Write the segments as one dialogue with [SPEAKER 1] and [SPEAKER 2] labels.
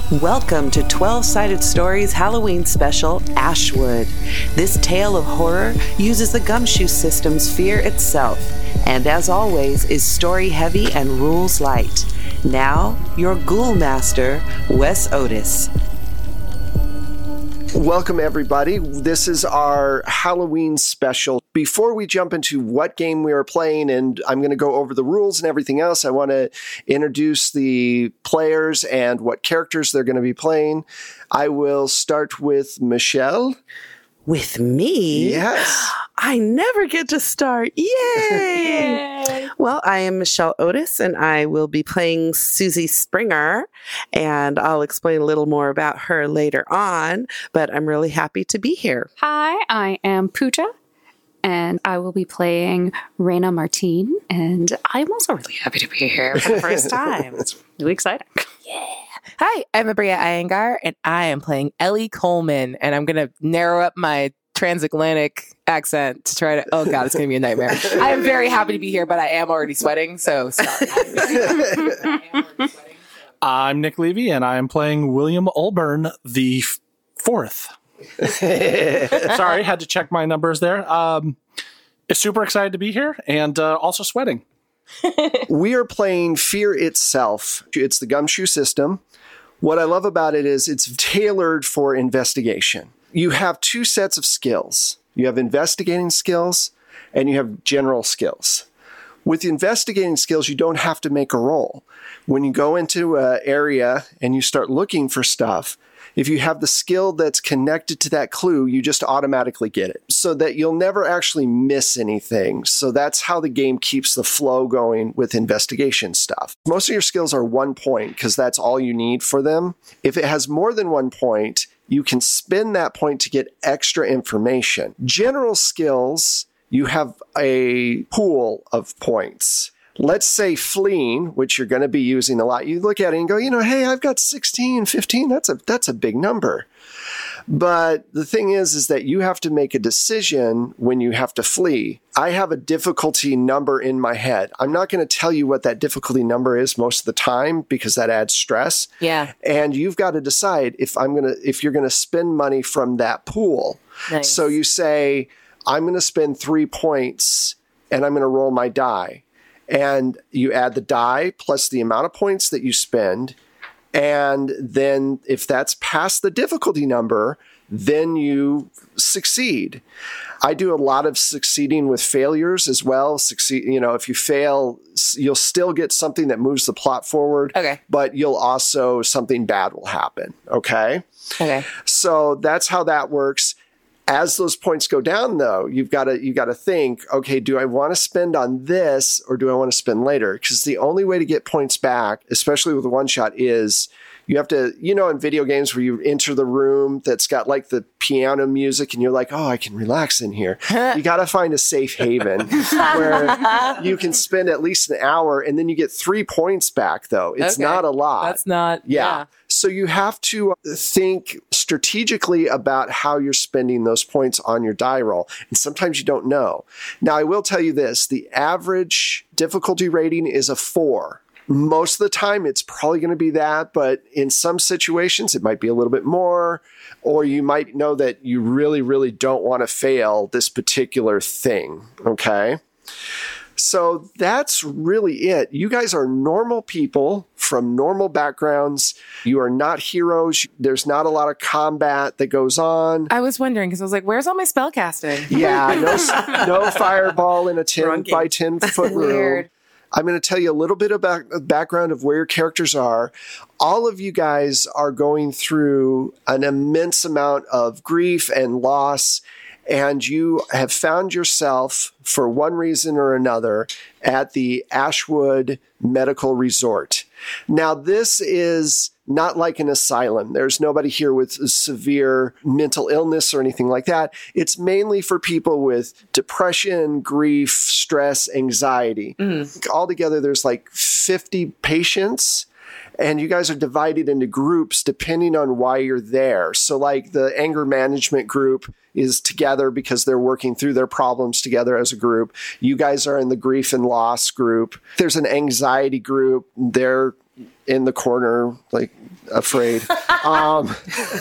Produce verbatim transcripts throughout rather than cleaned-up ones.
[SPEAKER 1] Welcome to twelve-Sided Stories Halloween Special, Ashwood. This tale of horror uses the Gumshoe System's Fear itself, and as always is story-heavy and rules-light. Now, your Ghoul Master, Wes Otis.
[SPEAKER 2] Welcome, everybody. This is our Halloween special. Before we jump into what game we are playing, and I'm going to go over the rules and everything else, I want to introduce the players and what characters they're going to be playing. I will start with Michelle.
[SPEAKER 1] With me?
[SPEAKER 2] Yes.
[SPEAKER 1] I never get to start. Yay! Yay! Well, I am Michelle Otis, and I will be playing Susie Springer, and I'll explain a little more about her later on, but I'm really happy to be here.
[SPEAKER 3] Hi, I am Pooja, and I will be playing Raina Martine, and I'm also really happy to be here for the first time. It's really exciting.
[SPEAKER 4] Yeah. Hi, I'm Abria Iyengar, and I am playing Ellie Coleman, and I'm going to narrow up my transatlantic accent to try to, oh God, it's going to be a nightmare. I am very happy to be here, but I am already sweating, so sorry.
[SPEAKER 5] I'm Nick Levy, and I am playing William Olburn the f- fourth. Sorry, had to check my numbers there. Um, super excited to be here, and uh, also sweating.
[SPEAKER 2] We are playing Fear itself. It's the Gumshoe System. What I love about it is it's tailored for investigation. You have two sets of skills. You have investigating skills and you have general skills. With the investigating skills, you don't have to make a roll. When you go into an area and you start looking for stuff, if you have the skill that's connected to that clue, you just automatically get it so that you'll never actually miss anything. So that's how the game keeps the flow going with investigation stuff. Most of your skills are one point because that's all you need for them. If it has more than one point, you can spend that point to get extra information. General skills, you have a pool of points. Let's say fleeing, which you're going to be using a lot. You look at it and go, you know, hey, I've got sixteen, fifteen. That's a that's a big number. But the thing is, is that you have to make a decision when you have to flee. I have a difficulty number in my head. I'm not going to tell you what that difficulty number is most of the time because that adds stress.
[SPEAKER 4] Yeah.
[SPEAKER 2] And you've got to decide if I'm going to if you're going to spend money from that pool.
[SPEAKER 4] Nice.
[SPEAKER 2] So you say, I'm going to spend three points and I'm going to roll my die. And you add the die plus the amount of points that you spend. And then if that's past the difficulty number, then you succeed. I do a lot of succeeding with failures as well. Succeed, you know, if you fail, you'll still get something that moves the plot forward.
[SPEAKER 4] Okay.
[SPEAKER 2] But you'll also, something bad will happen. Okay.
[SPEAKER 4] Okay.
[SPEAKER 2] So that's how that works. As those points go down, though, you've got to you got to think, okay, do I want to spend on this or do I want to spend later? Because the only way to get points back, especially with a one shot, is you have to, you know, in video games where you enter the room that's got like the piano music and you're like, oh, I can relax in here. You got to find a safe haven where you can spend at least an hour and then you get three points back, though. It's
[SPEAKER 4] Okay.
[SPEAKER 2] not a lot.
[SPEAKER 4] That's not,
[SPEAKER 2] Yeah.
[SPEAKER 4] yeah.
[SPEAKER 2] So you have to think strategically about how you're spending those points on your die roll. And sometimes you don't know. Now, I will tell you this. The average difficulty rating is a four. Most of the time, it's probably going to be that. But in some situations, it might be a little bit more. Or you might know that you really, really don't want to fail this particular thing. Okay? So that's really it. You guys are normal people from normal backgrounds. You are not heroes. There's not a lot of combat that goes on.
[SPEAKER 4] I was wondering because I was like, where's all my spell casting?
[SPEAKER 2] Yeah, no, no fireball in a ten by ten foot room.
[SPEAKER 4] Weird.
[SPEAKER 2] I'm going to tell you a little bit about the background of where your characters are. All of you guys are going through an immense amount of grief and loss. And you have found yourself, for one reason or another, at the Ashwood Medical Resort. Now, this is not like an asylum. There's nobody here with severe mental illness or anything like that. It's mainly for people with depression, grief, stress, anxiety. Mm. Altogether, there's like fifty patients. And you guys are divided into groups depending on why you're there. So like the anger management group is together because they're working through their problems together as a group. You guys are in the grief and loss group. There's an anxiety group. They're in the corner, like afraid. Um,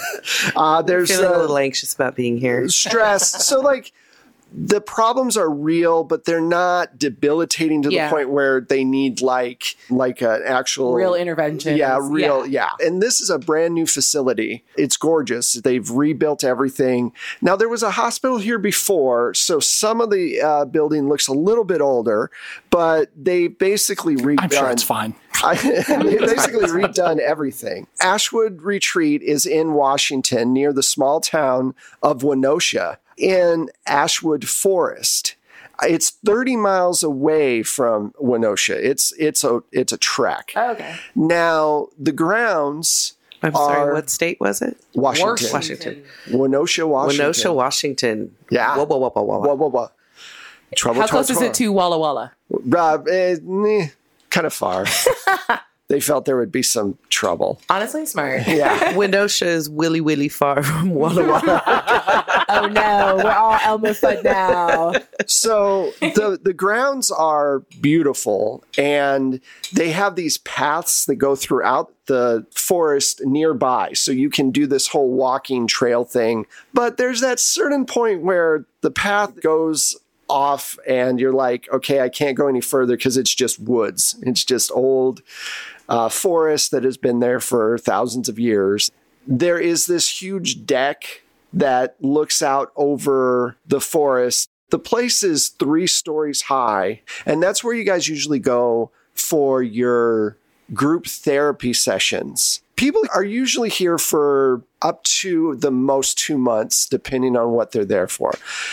[SPEAKER 2] uh, there's
[SPEAKER 1] Feeling
[SPEAKER 2] uh,
[SPEAKER 1] a little anxious about being here.
[SPEAKER 2] stress. So like the problems are real, but they're not debilitating to
[SPEAKER 4] Yeah.
[SPEAKER 2] the point where they need like like an actual
[SPEAKER 4] Real intervention.
[SPEAKER 2] Yeah, real. Yeah. And this is a brand new facility. It's gorgeous. They've rebuilt everything. Now, there was a hospital here before, so some of the uh, building looks a little bit older, but they basically redone.
[SPEAKER 5] I'm sure it's fine.
[SPEAKER 2] I, they basically redone everything. Ashwood Retreat is in Washington near the small town of Wenosha in Ashwood Forest. It's thirty miles away from Wenosha. It's it's a it's a trek.
[SPEAKER 4] Oh, okay.
[SPEAKER 2] Now the grounds
[SPEAKER 1] I'm
[SPEAKER 2] are
[SPEAKER 1] sorry, what state was it?
[SPEAKER 2] Washington.
[SPEAKER 1] Washington.
[SPEAKER 2] Wenosha, Washington.
[SPEAKER 1] Wenosha, Washington.
[SPEAKER 2] Yeah.
[SPEAKER 1] Whoa, whoa, whoa, whoa, whoa.
[SPEAKER 2] Whoa, whoa, whoa. Trouble,
[SPEAKER 4] How close is it to Walla Walla?
[SPEAKER 2] Uh, eh, kind of far. They felt there would be some trouble.
[SPEAKER 4] Honestly, smart.
[SPEAKER 2] Yeah.
[SPEAKER 1] Wenosha is willy willy far from Walla Walla.
[SPEAKER 4] Oh no, we're all Elmer Fudd now.
[SPEAKER 2] So the the grounds are beautiful, and they have these paths that go throughout the forest nearby, so you can do this whole walking trail thing. But there's that certain point where the path goes off and you're like, okay, I can't go any further because it's just woods. It's just old uh, forest that has been there for thousands of years. There is this huge deck that looks out over the forest. The place is three stories high, and that's where you guys usually go for your group therapy sessions. People are usually here for up to the most two months, depending on what they're there for.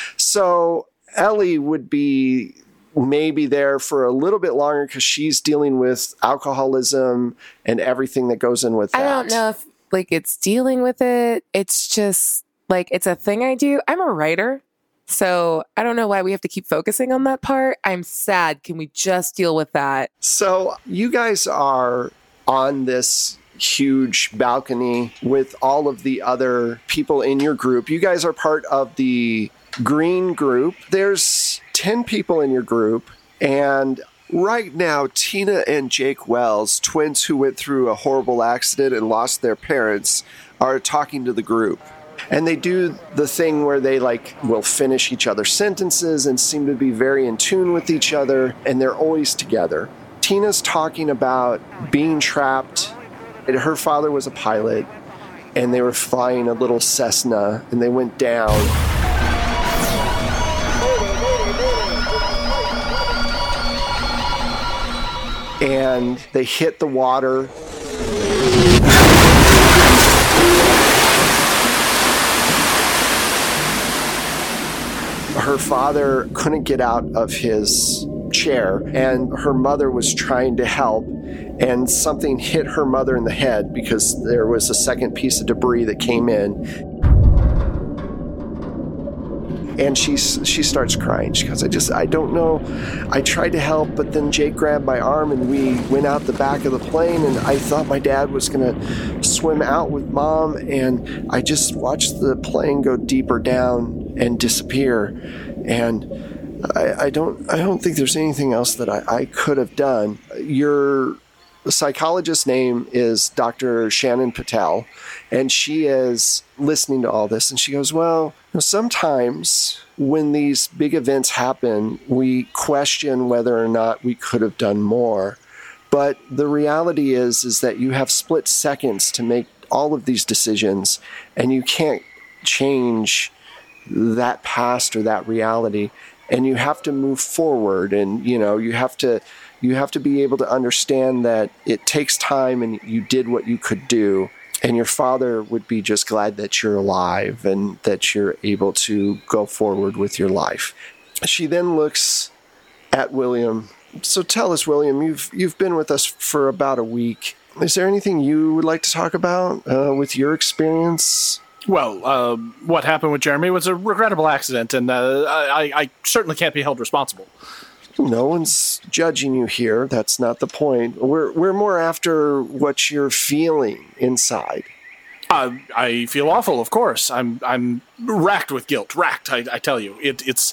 [SPEAKER 2] So Ellie would be maybe there for a little bit longer because she's dealing with alcoholism and everything that goes in with that.
[SPEAKER 4] I don't know if like it's dealing with it. It's just like it's a thing I do. I'm a writer, so I don't know why we have to keep focusing on that part. I'm sad. Can we just deal with that?
[SPEAKER 2] So you guys are on this huge balcony with all of the other people in your group. You guys are part of the green group. There's ten people in your group, and right now Tina and Jake Wells, twins who went through a horrible accident and lost their parents, are talking to the group. And they do the thing where they like will finish each other's sentences and seem to be very in tune with each other, and they're always together. Tina's talking about being trapped. And her father was a pilot, and they were flying a little Cessna, and they went down. And they hit the water. Her father couldn't get out of his chair, and her mother was trying to help, and something hit her mother in the head because there was a second piece of debris that came in. And she she starts crying. She goes, I just, I don't know. I tried to help, but then Jake grabbed my arm and we went out the back of the plane, and I thought my dad was going to swim out with mom, and I just watched the plane go deeper down and disappear. And I, I don't I don't think there's anything else that I, I could have done. Your psychologist's name is Doctor Shannon Patel, and she is listening to all this, and she goes, well, you know, sometimes when these big events happen, we question whether or not we could have done more. But the reality is, is that you have split seconds to make all of these decisions, and you can't change that past or that reality. And you have to move forward, and you know you have to you have to be able to understand that it takes time, and you did what you could do, and your father would be just glad that you're alive and that you're able to go forward with your life. She then looks at William. So tell us, William, you've you've been with us for about a week. Is there anything you would like to talk about uh, with your experience?
[SPEAKER 5] Well, uh, what happened with Jeremy was a regrettable accident, and uh, I, I certainly can't be held responsible.
[SPEAKER 2] No one's judging you here. That's not the point. We're we're more after what you're feeling inside.
[SPEAKER 5] Uh, I feel awful, of course. I'm I'm racked with guilt. Racked, I, I tell you. It, it's...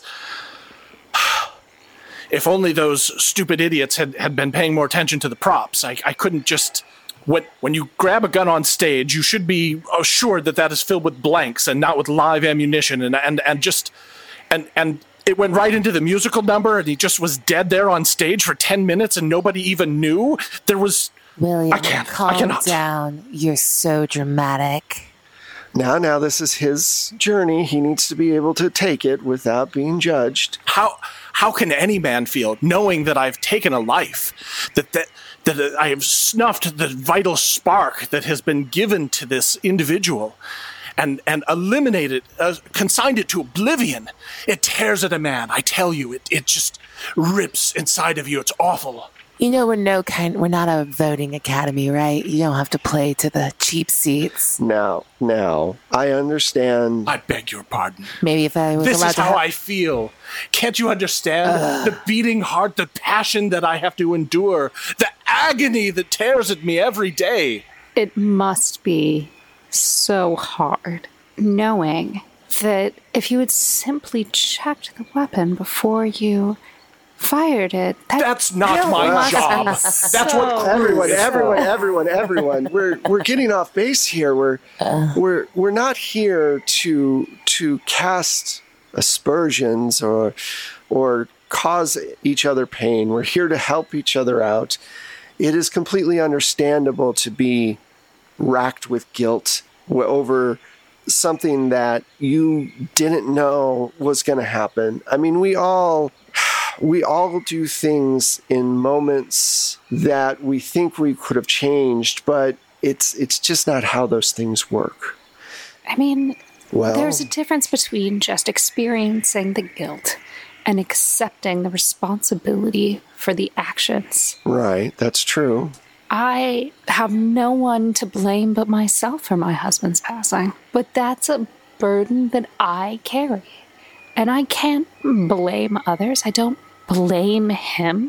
[SPEAKER 5] If only those stupid idiots had, had been paying more attention to the props. I, I couldn't just when when you grab a gun on stage, you should be assured that that is filled with blanks and not with live ammunition, and and and just and and it went right into the musical number, and he just was dead there on stage for ten minutes, and nobody even knew. There was
[SPEAKER 4] William,
[SPEAKER 5] I can't.
[SPEAKER 4] calm
[SPEAKER 5] I cannot.
[SPEAKER 4] down. You're so dramatic.
[SPEAKER 2] Now, now, this is his journey. He needs to be able to take it without being judged.
[SPEAKER 5] How how can any man feel knowing that I've taken a life, that that that I have snuffed the vital spark that has been given to this individual, and and eliminated, uh, consigned it to oblivion? It tears at a man. I tell you, it it just rips inside of you. It's awful.
[SPEAKER 4] You know, we're no kind. We're not a voting academy, right? You don't have to play to the cheap seats.
[SPEAKER 2] Now, now, I understand.
[SPEAKER 5] I beg your pardon.
[SPEAKER 4] Maybe if I was
[SPEAKER 5] This
[SPEAKER 4] allowed
[SPEAKER 5] is
[SPEAKER 4] to.
[SPEAKER 5] how
[SPEAKER 4] ha-
[SPEAKER 5] I feel. Can't you understand the beating heart, the passion that I have to endure, the agony that tears at me every day?
[SPEAKER 3] It must be so hard knowing that if you had simply checked the weapon before you fired it, that
[SPEAKER 5] That's not
[SPEAKER 3] guilt
[SPEAKER 5] my
[SPEAKER 3] must
[SPEAKER 5] job.
[SPEAKER 3] be
[SPEAKER 5] That's
[SPEAKER 3] so
[SPEAKER 5] what
[SPEAKER 2] Everyone, everyone, everyone, everyone. We're we're getting off base here. We're we're we're not here to to cast aspersions or or cause each other pain. We're here to help each other out. It is completely understandable to be racked with guilt over something that you didn't know was going to happen. I mean, we all we all do things in moments that we think we could have changed, but it's it's just not how those things work.
[SPEAKER 3] I mean,
[SPEAKER 2] Well,
[SPEAKER 3] there's a difference between just experiencing the guilt and accepting the responsibility for the actions.
[SPEAKER 2] right, that's true.
[SPEAKER 3] I have no one to blame but myself for my husband's passing, but that's a burden that I carry. And I can't blame others. I don't blame him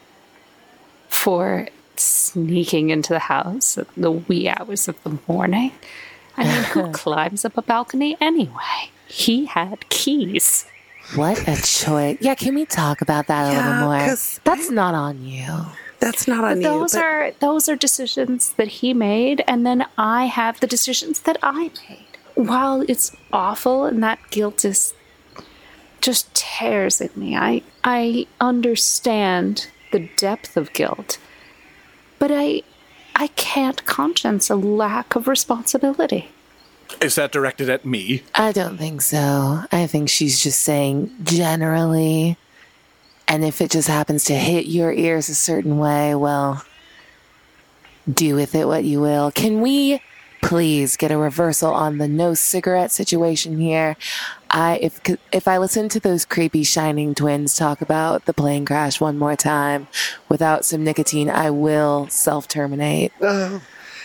[SPEAKER 3] for sneaking into the house at the wee hours of the morning. I mean, who climbs up a balcony anyway? He had keys.
[SPEAKER 4] What a choice. Yeah, can we talk about that a
[SPEAKER 6] Yeah,
[SPEAKER 4] little more?
[SPEAKER 6] 'cause
[SPEAKER 4] That's not on you.
[SPEAKER 6] That's not on you.
[SPEAKER 3] Those
[SPEAKER 6] but-
[SPEAKER 3] are those are decisions that he made, and then I have the decisions that I made. While it's awful and that guilt is just tears at me, I I understand the depth of guilt, but I I can't conscience a lack of responsibility.
[SPEAKER 5] Is that directed at me?
[SPEAKER 4] I don't think so. I think she's just saying generally. And if it just happens to hit your ears a certain way, well, do with it what you will. Can we please get a reversal on the no cigarette situation here? I if if I listen to those creepy Shining twins talk about the plane crash one more time without some nicotine, I will self-terminate.
[SPEAKER 2] Uh,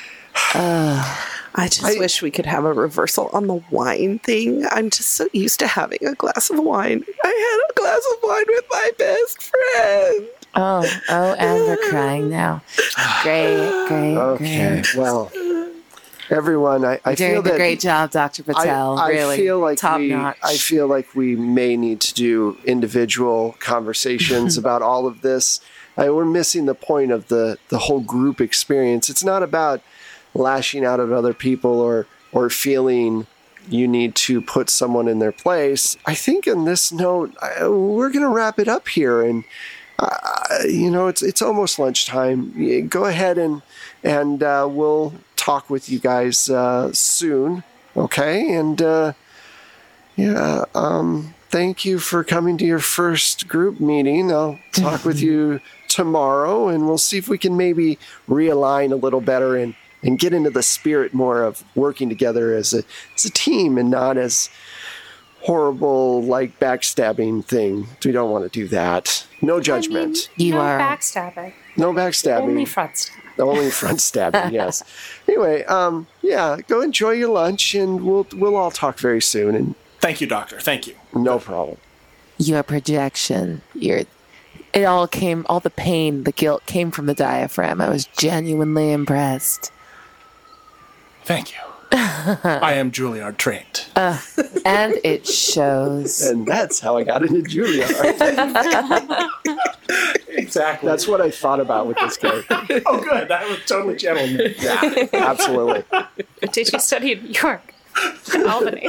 [SPEAKER 6] I just
[SPEAKER 2] I-
[SPEAKER 6] wish we could have a reversal on the wine thing. I'm just so used to having a glass of wine. I had a glass of wine with my best friend.
[SPEAKER 4] Oh, oh, and we're crying now. Great, great,
[SPEAKER 2] okay,
[SPEAKER 4] great.
[SPEAKER 2] well, everyone, I, I
[SPEAKER 4] You're
[SPEAKER 2] feel
[SPEAKER 4] doing a
[SPEAKER 2] that
[SPEAKER 4] great job, Doctor Patel.
[SPEAKER 2] I, I
[SPEAKER 4] really,
[SPEAKER 2] feel like
[SPEAKER 4] top
[SPEAKER 2] we,
[SPEAKER 4] notch.
[SPEAKER 2] I feel like we may need to do individual conversations about all of this. I, we're missing the point of the the whole group experience. It's not about lashing out at other people or or feeling you need to put someone in their place. I think on this note, I, we're going to wrap it up here, and uh, you know, it's it's almost lunchtime. Go ahead and and uh, we'll talk with you guys uh, soon, okay? And uh, yeah, um, thank you for coming to your first group meeting. I'll talk with you tomorrow, and we'll see if we can maybe realign a little better and. and get into the spirit more of working together as a as a team and not as horrible, like, backstabbing thing. We don't want to do that. No judgment.
[SPEAKER 4] You
[SPEAKER 3] no
[SPEAKER 4] are-
[SPEAKER 3] backstabbing.
[SPEAKER 2] No backstabbing.
[SPEAKER 3] Only front stabbing.
[SPEAKER 2] Only front stabbing, yes. Anyway, um, yeah, go enjoy your lunch, and we'll we'll all talk very soon, and
[SPEAKER 5] Thank you, Doctor. Thank you.
[SPEAKER 2] no problem.
[SPEAKER 4] Your projection, your it all came, all the pain, the guilt came from the diaphragm. I was genuinely impressed.
[SPEAKER 5] Thank you. I am Juilliard trained.
[SPEAKER 4] And it shows.
[SPEAKER 2] And that's how I got into Juilliard.
[SPEAKER 5] Exactly.
[SPEAKER 2] That's what I thought about with this character.
[SPEAKER 5] Oh, good. That was totally gentleman.
[SPEAKER 2] Yeah, absolutely.
[SPEAKER 3] Did you study in New York? Albany.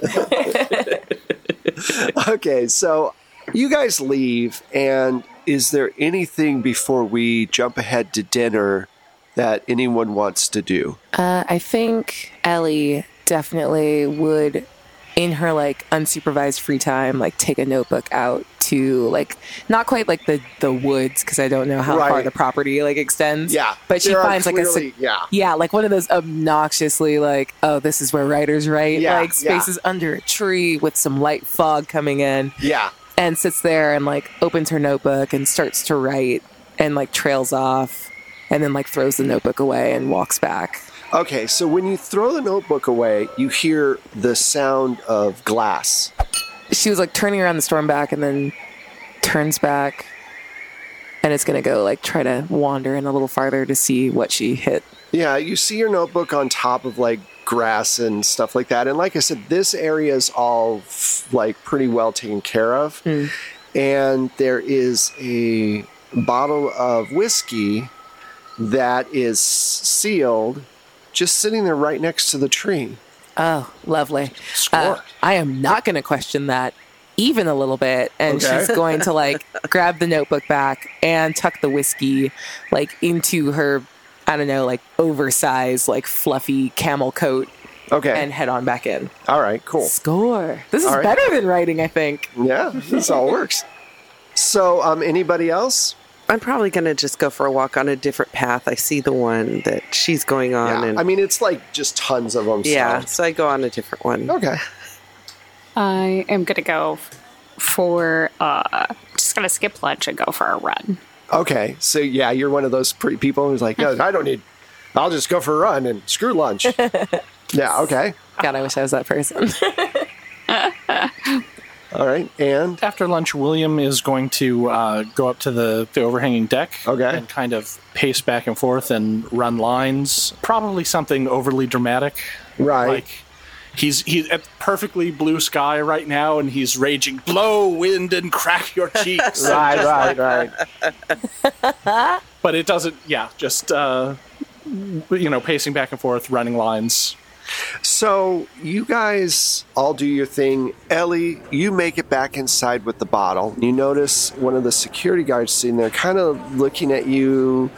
[SPEAKER 2] Okay, so you guys leave, and is there anything before we jump ahead to dinner that anyone wants to do?
[SPEAKER 4] Uh, I think Ellie definitely would, in her like unsupervised free time, like take a notebook out to like not quite like the the woods because I don't know how
[SPEAKER 2] Right.
[SPEAKER 4] far the property like extends.
[SPEAKER 2] Yeah,
[SPEAKER 4] but she
[SPEAKER 2] there are
[SPEAKER 4] finds like a
[SPEAKER 2] clearly-
[SPEAKER 4] se-
[SPEAKER 2] yeah.
[SPEAKER 4] yeah like one of those obnoxiously like, oh, this is where writers write,
[SPEAKER 2] Yeah,
[SPEAKER 4] like spaces under a tree with some light fog coming in,
[SPEAKER 2] Yeah.
[SPEAKER 4] and sits there and like opens her notebook and starts to write and like trails off and then like throws the notebook away and walks back.
[SPEAKER 2] Okay, so when you throw the notebook away, you hear the sound of glass.
[SPEAKER 4] She was like turning around the storm back and then turns back and it's gonna go like try to wander in a little farther to see what she hit.
[SPEAKER 2] Yeah, you see your notebook on top of like grass and stuff like that. And like I said, this area is all f- like pretty well taken care of.
[SPEAKER 4] Mm.
[SPEAKER 2] And there is a bottle of whiskey that is sealed, just sitting there right next to the tree.
[SPEAKER 4] Oh, lovely.
[SPEAKER 5] Score.
[SPEAKER 4] Uh, I am not gonna question that even a little bit, and
[SPEAKER 2] Okay.
[SPEAKER 4] she's going to like grab the notebook back and tuck the whiskey like into her, I don't know, like oversized like fluffy camel coat
[SPEAKER 2] Okay.
[SPEAKER 4] and head on back in.
[SPEAKER 2] All right, cool.
[SPEAKER 4] Score. This is
[SPEAKER 2] All right.
[SPEAKER 4] better than writing, I think.
[SPEAKER 2] Yeah, this all works. So, um, anybody else?
[SPEAKER 6] I'm probably going to just go for a walk on a different path. I see the one that she's going on.
[SPEAKER 2] Yeah,
[SPEAKER 6] and
[SPEAKER 2] I mean, it's like just tons of them. so-
[SPEAKER 6] yeah, so I go on a different one.
[SPEAKER 2] Okay.
[SPEAKER 3] I am gonna go for uh just gonna skip lunch and go for a run.
[SPEAKER 2] Okay. So, yeah, you're one of those pretty people who's like, no, I don't need, I'll just go for a run and screw lunch. Yeah, okay.
[SPEAKER 4] God, I wish I was that person.
[SPEAKER 2] All right. And,
[SPEAKER 5] After lunch, William is going to uh, go up to the, the overhanging deck
[SPEAKER 2] Okay.
[SPEAKER 5] and kind of pace back and forth and run lines. Probably something overly dramatic.
[SPEAKER 2] right.
[SPEAKER 5] Like he's he's at perfectly blue sky right now, and he's raging, blow wind and crack your cheeks.
[SPEAKER 2] right, right, right.
[SPEAKER 5] But it doesn't. Yeah, just uh, you know, pacing back and forth, running lines.
[SPEAKER 2] So, you guys all do your thing. Ellie, you make it back inside with the bottle. You notice one of the security guards sitting there kind of looking at you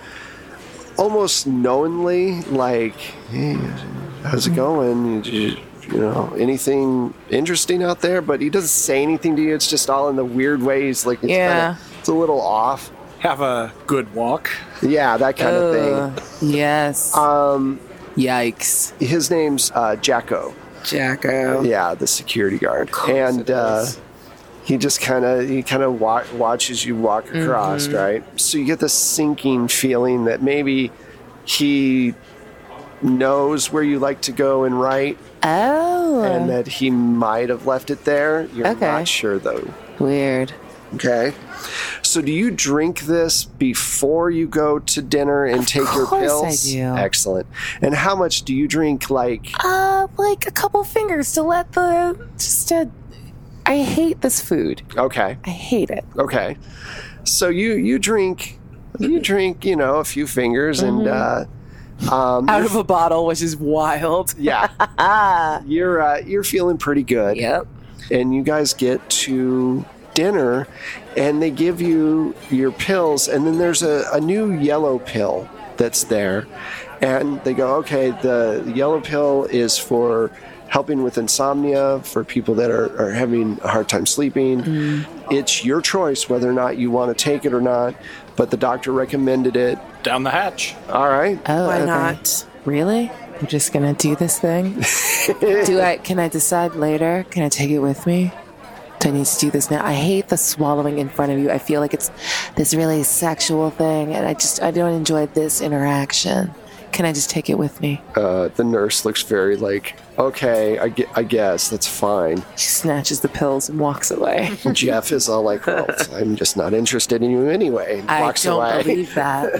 [SPEAKER 2] almost knowingly, like, hey, how's it going? You, you know, anything interesting out there? But he doesn't say anything to you. It's just all in the weird ways. Like, it's,
[SPEAKER 4] Yeah.
[SPEAKER 2] kinda, it's a little off.
[SPEAKER 5] Have a good walk.
[SPEAKER 2] Yeah, that kind of
[SPEAKER 4] Ugh, yes.
[SPEAKER 2] thing. Um,
[SPEAKER 4] Yikes.
[SPEAKER 2] his name's uh, Jacko.
[SPEAKER 6] Jacko.
[SPEAKER 2] Yeah, the security guard, and uh, he just kind of he kind of wa- watches you walk across, right? So you get this sinking feeling that maybe he knows where you like to go and write,
[SPEAKER 4] Oh.
[SPEAKER 2] and that he might have left it there. You're
[SPEAKER 4] Okay.
[SPEAKER 2] not sure though.
[SPEAKER 4] Weird.
[SPEAKER 2] Okay. So do you drink this before you go to dinner and take your
[SPEAKER 4] course I
[SPEAKER 2] pills?
[SPEAKER 4] do.
[SPEAKER 2] Excellent. And how much do you drink? Like,
[SPEAKER 4] Uh, like a couple fingers to let the just to. I hate this food.
[SPEAKER 2] okay.
[SPEAKER 4] I hate it.
[SPEAKER 2] Okay. So you you drink you drink, you know, a few fingers and uh um
[SPEAKER 4] Out of a bottle, which is wild.
[SPEAKER 2] yeah. You're uh, you're feeling pretty good.
[SPEAKER 4] Yep.
[SPEAKER 2] And you guys get to dinner and they give you your pills and then there's a, a new yellow pill that's there. And they go, okay, the yellow pill is for helping with insomnia, for people that are, are having a hard time sleeping.
[SPEAKER 4] Mm.
[SPEAKER 2] It's your choice whether or not you want to take it or not, but the doctor recommended it.
[SPEAKER 5] Down the hatch.
[SPEAKER 2] All right.
[SPEAKER 4] Oh,
[SPEAKER 6] Why
[SPEAKER 4] okay.
[SPEAKER 6] not?
[SPEAKER 4] Really? You're just gonna do this thing? Do I? Can I decide later? Can I take it with me? Do I need to do this now? I hate the swallowing in front of you. I feel like it's this really sexual thing, and I just I don't enjoy this interaction. Can I just take it with me?
[SPEAKER 2] Uh, the nurse looks very like, okay, I, gue- I guess that's fine.
[SPEAKER 4] She snatches the pills and walks away.
[SPEAKER 2] Jeff is all like, well, I'm just not interested in you anyway. And
[SPEAKER 4] I
[SPEAKER 2] walks
[SPEAKER 4] don't
[SPEAKER 2] away.
[SPEAKER 4] believe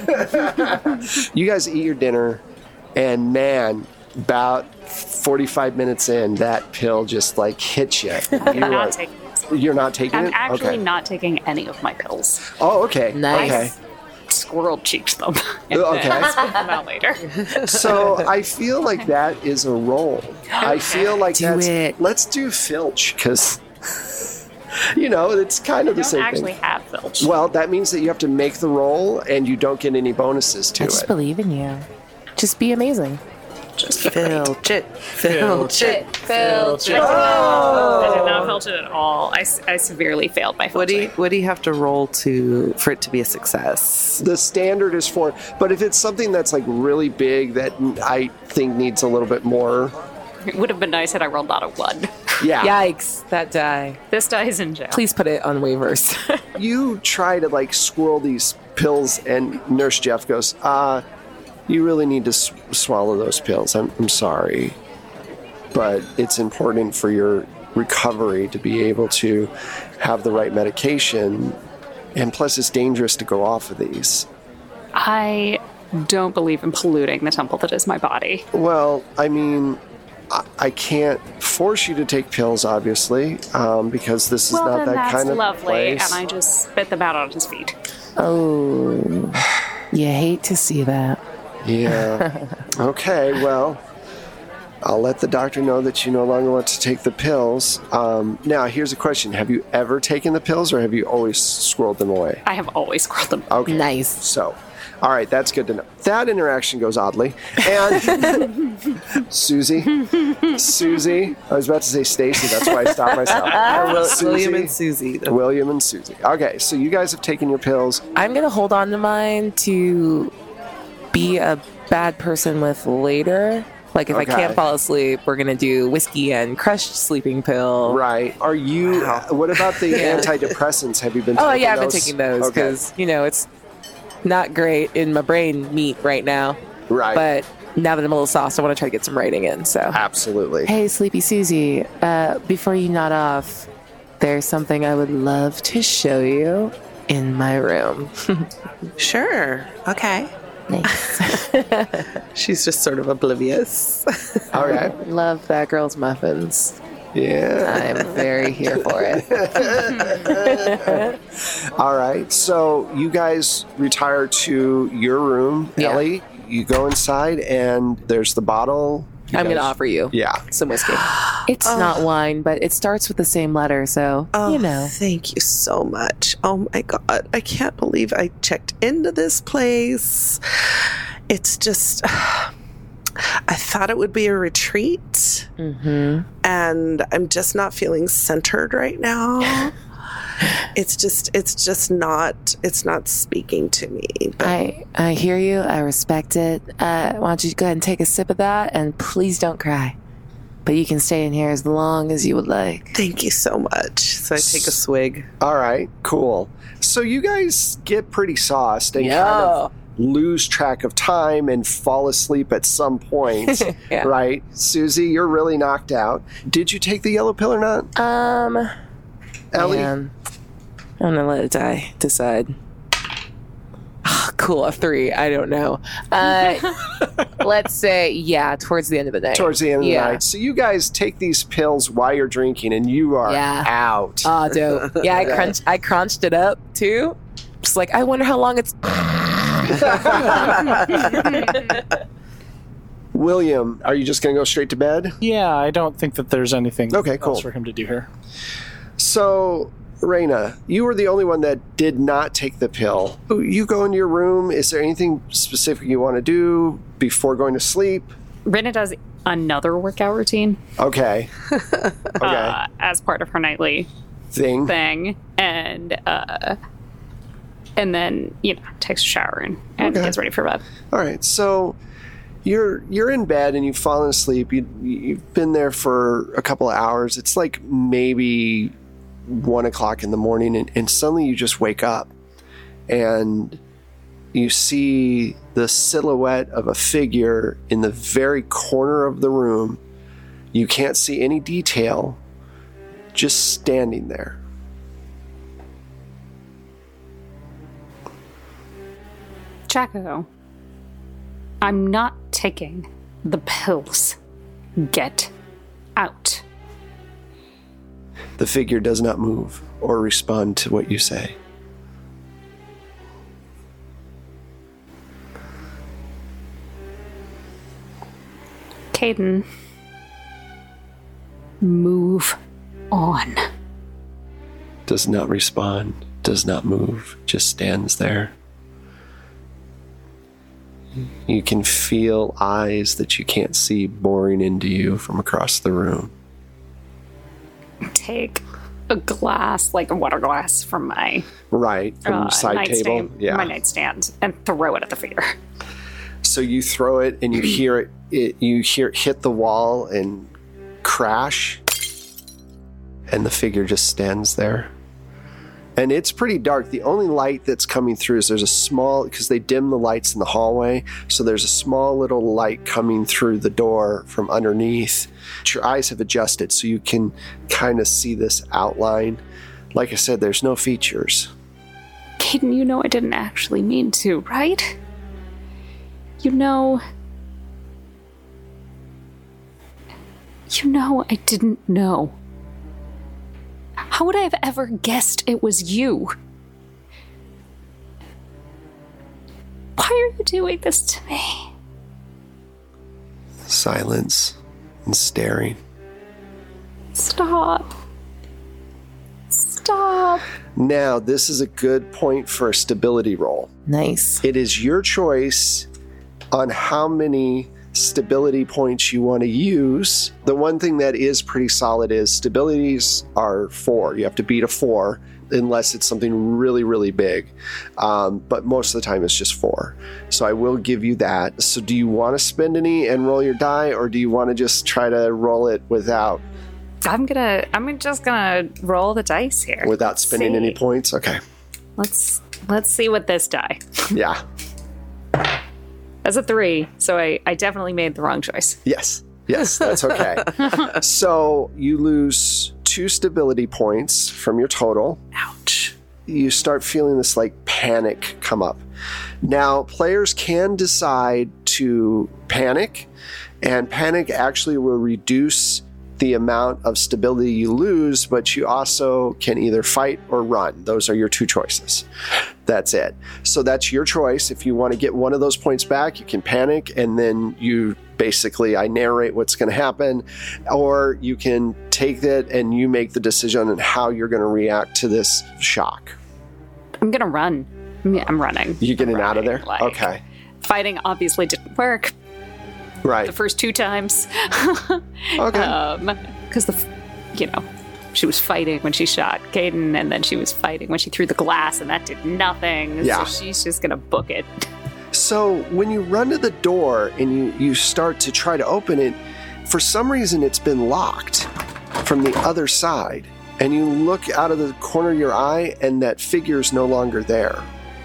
[SPEAKER 4] that.
[SPEAKER 2] You guys eat your dinner, and man, about forty-five minutes in, that pill just like hits you. You
[SPEAKER 3] I'm
[SPEAKER 2] are,
[SPEAKER 3] not taking this.
[SPEAKER 2] You're not taking
[SPEAKER 3] I'm
[SPEAKER 2] it?
[SPEAKER 3] actually
[SPEAKER 2] okay.
[SPEAKER 3] not taking any of my pills.
[SPEAKER 2] Oh, okay.
[SPEAKER 4] Nice.
[SPEAKER 2] Okay.
[SPEAKER 3] Squirrel cheeked them. And
[SPEAKER 2] Okay.
[SPEAKER 3] then spit them out later.
[SPEAKER 2] So I feel like that is a roll. I feel like
[SPEAKER 4] Do
[SPEAKER 2] that's.
[SPEAKER 4] it.
[SPEAKER 2] Let's do Filch because, you know, it's kind of the
[SPEAKER 3] I don't
[SPEAKER 2] same
[SPEAKER 3] actually
[SPEAKER 2] thing.
[SPEAKER 3] have Filch.
[SPEAKER 2] Well, that means that you have to make the roll and you don't get any bonuses to
[SPEAKER 4] I just
[SPEAKER 2] it.
[SPEAKER 4] believe in you. Just be amazing.
[SPEAKER 6] Just filch it. Filch it.
[SPEAKER 4] Filch it.
[SPEAKER 3] I did not Filch it at all. I, s- I severely failed my Filching.
[SPEAKER 6] What do you what do you have to roll to for it to be a success?
[SPEAKER 2] The standard is four, but if it's something that's like really big that I think needs a little bit more,
[SPEAKER 3] It would have been nice had I rolled out a one.
[SPEAKER 2] yeah.
[SPEAKER 4] Yikes, that die.
[SPEAKER 3] This die is in jail.
[SPEAKER 4] Please put it on waivers.
[SPEAKER 2] You try to like swirl these pills, and Nurse Jeff goes, uh, you really need to s- swallow those pills. I'm, I'm sorry. But it's important for your recovery to be able to have the right medication. And plus, it's dangerous to go off of these.
[SPEAKER 3] I don't believe in polluting the temple that is my body.
[SPEAKER 2] Well, I mean, I, I can't force you to take pills, obviously, um, because this is
[SPEAKER 3] Well,
[SPEAKER 2] not
[SPEAKER 3] then
[SPEAKER 2] that
[SPEAKER 3] that's
[SPEAKER 2] kind of
[SPEAKER 3] lovely,
[SPEAKER 2] place.
[SPEAKER 3] and I just spit them out on his feet.
[SPEAKER 4] Oh, you hate to see that.
[SPEAKER 2] Yeah. Okay, well, I'll let the doctor know that you no longer want to take the pills. Um, now, here's a question. Have you ever taken the pills, or have you always squirreled them away?
[SPEAKER 3] I have always squirreled them.
[SPEAKER 2] Okay.
[SPEAKER 4] Nice.
[SPEAKER 2] So, all right, that's good to know. That interaction goes oddly. And Susie, Susie, I was about to say Stacy, that's why I stopped myself.
[SPEAKER 6] Uh, Will,
[SPEAKER 2] Susie.
[SPEAKER 6] William and Susie.
[SPEAKER 2] William and Susie. Okay, so you guys have taken your pills.
[SPEAKER 4] I'm going to hold on to mine to be a bad person with later. Like, if I
[SPEAKER 2] Okay.
[SPEAKER 4] can't fall asleep, we're going to do whiskey and crushed sleeping pill.
[SPEAKER 2] Right. Are you, what about the antidepressants? Have you been taking
[SPEAKER 4] Oh, yeah, I've been
[SPEAKER 2] those?
[SPEAKER 4] taking those
[SPEAKER 2] Okay.
[SPEAKER 4] because, you know, it's not great in my brain meat right now.
[SPEAKER 2] Right.
[SPEAKER 4] But now that I'm a little soft, I want to try to get some writing in. So,
[SPEAKER 2] Absolutely.
[SPEAKER 4] hey, Sleepy Susie, uh, before you nod off, there's something I would love to show you in my room.
[SPEAKER 6] Sure. Okay.
[SPEAKER 4] Nice.
[SPEAKER 6] She's just sort of oblivious.
[SPEAKER 2] All right.
[SPEAKER 4] Love that girl's muffins.
[SPEAKER 2] Yeah.
[SPEAKER 4] I'm very here for it.
[SPEAKER 2] All right. So you guys retire to your room.
[SPEAKER 4] Yeah.
[SPEAKER 2] Ellie, you go inside and there's the bottle. You
[SPEAKER 4] I'm going to
[SPEAKER 2] guys-
[SPEAKER 4] offer you
[SPEAKER 2] Yeah.
[SPEAKER 4] some whiskey. It's not wine, but it starts with the same letter, so,
[SPEAKER 6] Oh,
[SPEAKER 4] you know.
[SPEAKER 6] thank you so much. Oh my God. I can't believe I checked into this place. It's just, I thought it would be a retreat.
[SPEAKER 4] Mm-hmm.
[SPEAKER 6] And I'm just not feeling centered right now. It's just, it's just not, it's not speaking to me. But
[SPEAKER 4] I I hear you. I respect it. Uh, why don't you go ahead and take a sip of that, and please don't cry. But you can stay in here as long as you would like.
[SPEAKER 6] thank you so much. So I take a swig.
[SPEAKER 2] All right. Cool. So you guys get pretty sauced and kind of lose track of time and fall asleep at some point.
[SPEAKER 4] Yeah.
[SPEAKER 2] Right? Susie, you're really knocked out. Did you take the yellow pill or not?
[SPEAKER 4] Um,
[SPEAKER 2] Ellie?
[SPEAKER 4] man, I'm gonna let it die. Decide. Ah, cool, a three. I don't know. Uh, let's say yeah, towards the end of the night.
[SPEAKER 2] Towards the end of
[SPEAKER 4] yeah.
[SPEAKER 2] the night. So you guys take these pills while you're drinking and you are
[SPEAKER 4] Yeah.
[SPEAKER 2] out.
[SPEAKER 4] Oh, dope. Yeah, I crunched. I crunched it up too. Just like I wonder how long it's.
[SPEAKER 2] William, are you just going to go straight to bed?
[SPEAKER 5] Yeah, I don't think that there's anything
[SPEAKER 2] Okay, cool.
[SPEAKER 5] else for him to do here.
[SPEAKER 2] So, Raina, you were the only one that did not take the pill. You go into your room. Is there anything specific you want to do before going to sleep?
[SPEAKER 3] Rina does another workout routine
[SPEAKER 2] Okay. Okay.
[SPEAKER 3] uh, as part of her nightly
[SPEAKER 2] Thing.
[SPEAKER 3] thing, and uh, and then you know takes a shower and, and
[SPEAKER 2] Okay.
[SPEAKER 3] gets ready for bed.
[SPEAKER 2] All right. So you're you're in bed and you've fallen asleep. You you've been there for a couple of hours. It's like maybe one o'clock in the morning, and, and suddenly you just wake up and you see the silhouette of a figure in the very corner of the room. You can't see any detail, just standing there.
[SPEAKER 3] Jacko, I'm not taking the pills. Get out.
[SPEAKER 2] The figure does not move or respond to what you say.
[SPEAKER 3] Caden, move on.
[SPEAKER 2] Does not respond, does not move, just stands there. You can feel eyes that you can't see boring into you from across the room.
[SPEAKER 3] Take a glass, like a water glass, from my
[SPEAKER 2] Right, from
[SPEAKER 3] uh,
[SPEAKER 2] the side table.
[SPEAKER 3] nightstand,
[SPEAKER 2] Yeah.
[SPEAKER 3] my nightstand, and throw it at the figure.
[SPEAKER 2] So you throw it and you hear it, it you hear it hit the wall and crash, and the figure just stands there. And it's pretty dark. The only light that's coming through is there's a small, because they dim the lights in the hallway, so there's a small little light coming through the door from underneath. Your eyes have adjusted so you can kind of see this outline. Like I said, there's no features.
[SPEAKER 3] Caden, you know I didn't actually mean to, right? You know... You know I didn't know. How would I have ever guessed it was you? Why are you doing this to me?
[SPEAKER 2] Silence and staring.
[SPEAKER 3] Stop. Stop.
[SPEAKER 2] Now, this is a good point for a stability roll.
[SPEAKER 4] Nice.
[SPEAKER 2] It is your choice on how many stability points you want to use. The one thing that is pretty solid is stabilities are four. You have to beat a four unless it's something really, really big. Um, but most of the time it's just four. So I will give you that. So do you want to spend any and roll your die, or do you want to just try to roll it without
[SPEAKER 3] I'm gonna, I'm just gonna roll the dice here.
[SPEAKER 2] without spending
[SPEAKER 3] See.
[SPEAKER 2] any points? Okay.
[SPEAKER 3] Let's, let's see what this die.
[SPEAKER 2] Yeah.
[SPEAKER 3] That's a three, so I, I definitely made the wrong choice.
[SPEAKER 2] Yes. Yes, that's okay. So you lose two stability points from your total.
[SPEAKER 3] Ouch.
[SPEAKER 2] You start feeling this like panic come up. Now, players can decide to panic, and panic actually will reduce the amount of stability you lose, but you also can either fight or run. Those are your two choices. That's it. So that's your choice. If you want to get one of those points back, you can panic, and then you basically, I narrate what's going to happen, or you can take it and you make the decision on how you're going to react to this shock.
[SPEAKER 3] I'm gonna run. Yeah, I'm running.
[SPEAKER 2] You getting
[SPEAKER 3] I'm
[SPEAKER 2] out of there?
[SPEAKER 3] running, like,
[SPEAKER 2] Okay.
[SPEAKER 3] Fighting obviously didn't work
[SPEAKER 2] Right.
[SPEAKER 3] the first two times.
[SPEAKER 2] Okay.
[SPEAKER 3] Um, because the, f- you know, she was fighting when she shot Caden, and then she was fighting when she threw the glass, and that did nothing.
[SPEAKER 2] Yeah.
[SPEAKER 3] So she's just gonna book it.
[SPEAKER 2] So when you run to the door and you, you start to try to open it, for some reason it's been locked from the other side. And you look out of the corner of your eye and that figure's no longer there.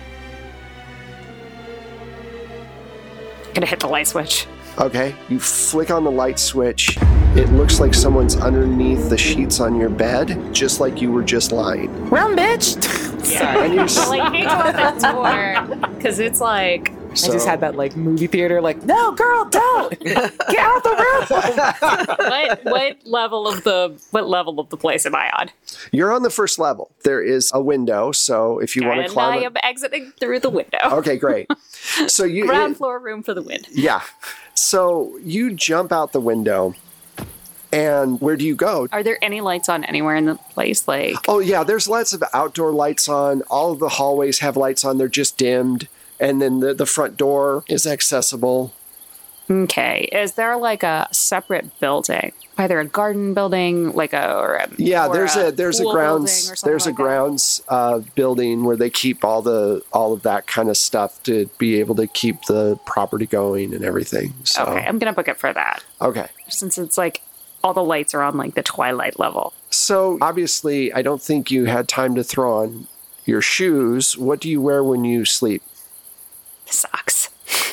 [SPEAKER 3] Gonna hit the light switch.
[SPEAKER 2] Okay, you flick on the light switch. It looks like someone's underneath the sheets on your bed, just like you were just lying.
[SPEAKER 4] Run, bitch! Sorry.
[SPEAKER 2] And you s-
[SPEAKER 3] Like, you close that door because it's like
[SPEAKER 4] I just had that like movie theater, like, no, girl, don't get out the room.
[SPEAKER 3] what what level of the what level of the place am I on?
[SPEAKER 2] You're on the first level. There is a window, so if you want to
[SPEAKER 3] And
[SPEAKER 2] climb
[SPEAKER 3] I
[SPEAKER 2] it-
[SPEAKER 3] am exiting through the window.
[SPEAKER 2] Okay, great. So you
[SPEAKER 3] Ground
[SPEAKER 2] it-
[SPEAKER 3] floor room for the wind.
[SPEAKER 2] Yeah. So you jump out the window, and where do you go?
[SPEAKER 3] Are there any lights on anywhere in the place? Like,
[SPEAKER 2] Oh, yeah, there's lots of outdoor lights on. All of the hallways have lights on. They're just dimmed. And then the, the front door is accessible.
[SPEAKER 3] okay, is there like a separate building, either a garden building, like a or a
[SPEAKER 2] Yeah,
[SPEAKER 3] or
[SPEAKER 2] there's a there's a
[SPEAKER 3] pool
[SPEAKER 2] grounds
[SPEAKER 3] building or something
[SPEAKER 2] there's a
[SPEAKER 3] like that?
[SPEAKER 2] grounds uh, building where they keep all the all of that kind of stuff to be able to keep the property going and everything. So
[SPEAKER 3] Okay, I'm gonna book it for that
[SPEAKER 2] okay.
[SPEAKER 3] since it's like all the lights are on like the twilight level.
[SPEAKER 2] So obviously, I don't think you had time to throw on your shoes. What do you wear when you sleep?
[SPEAKER 3] Socks.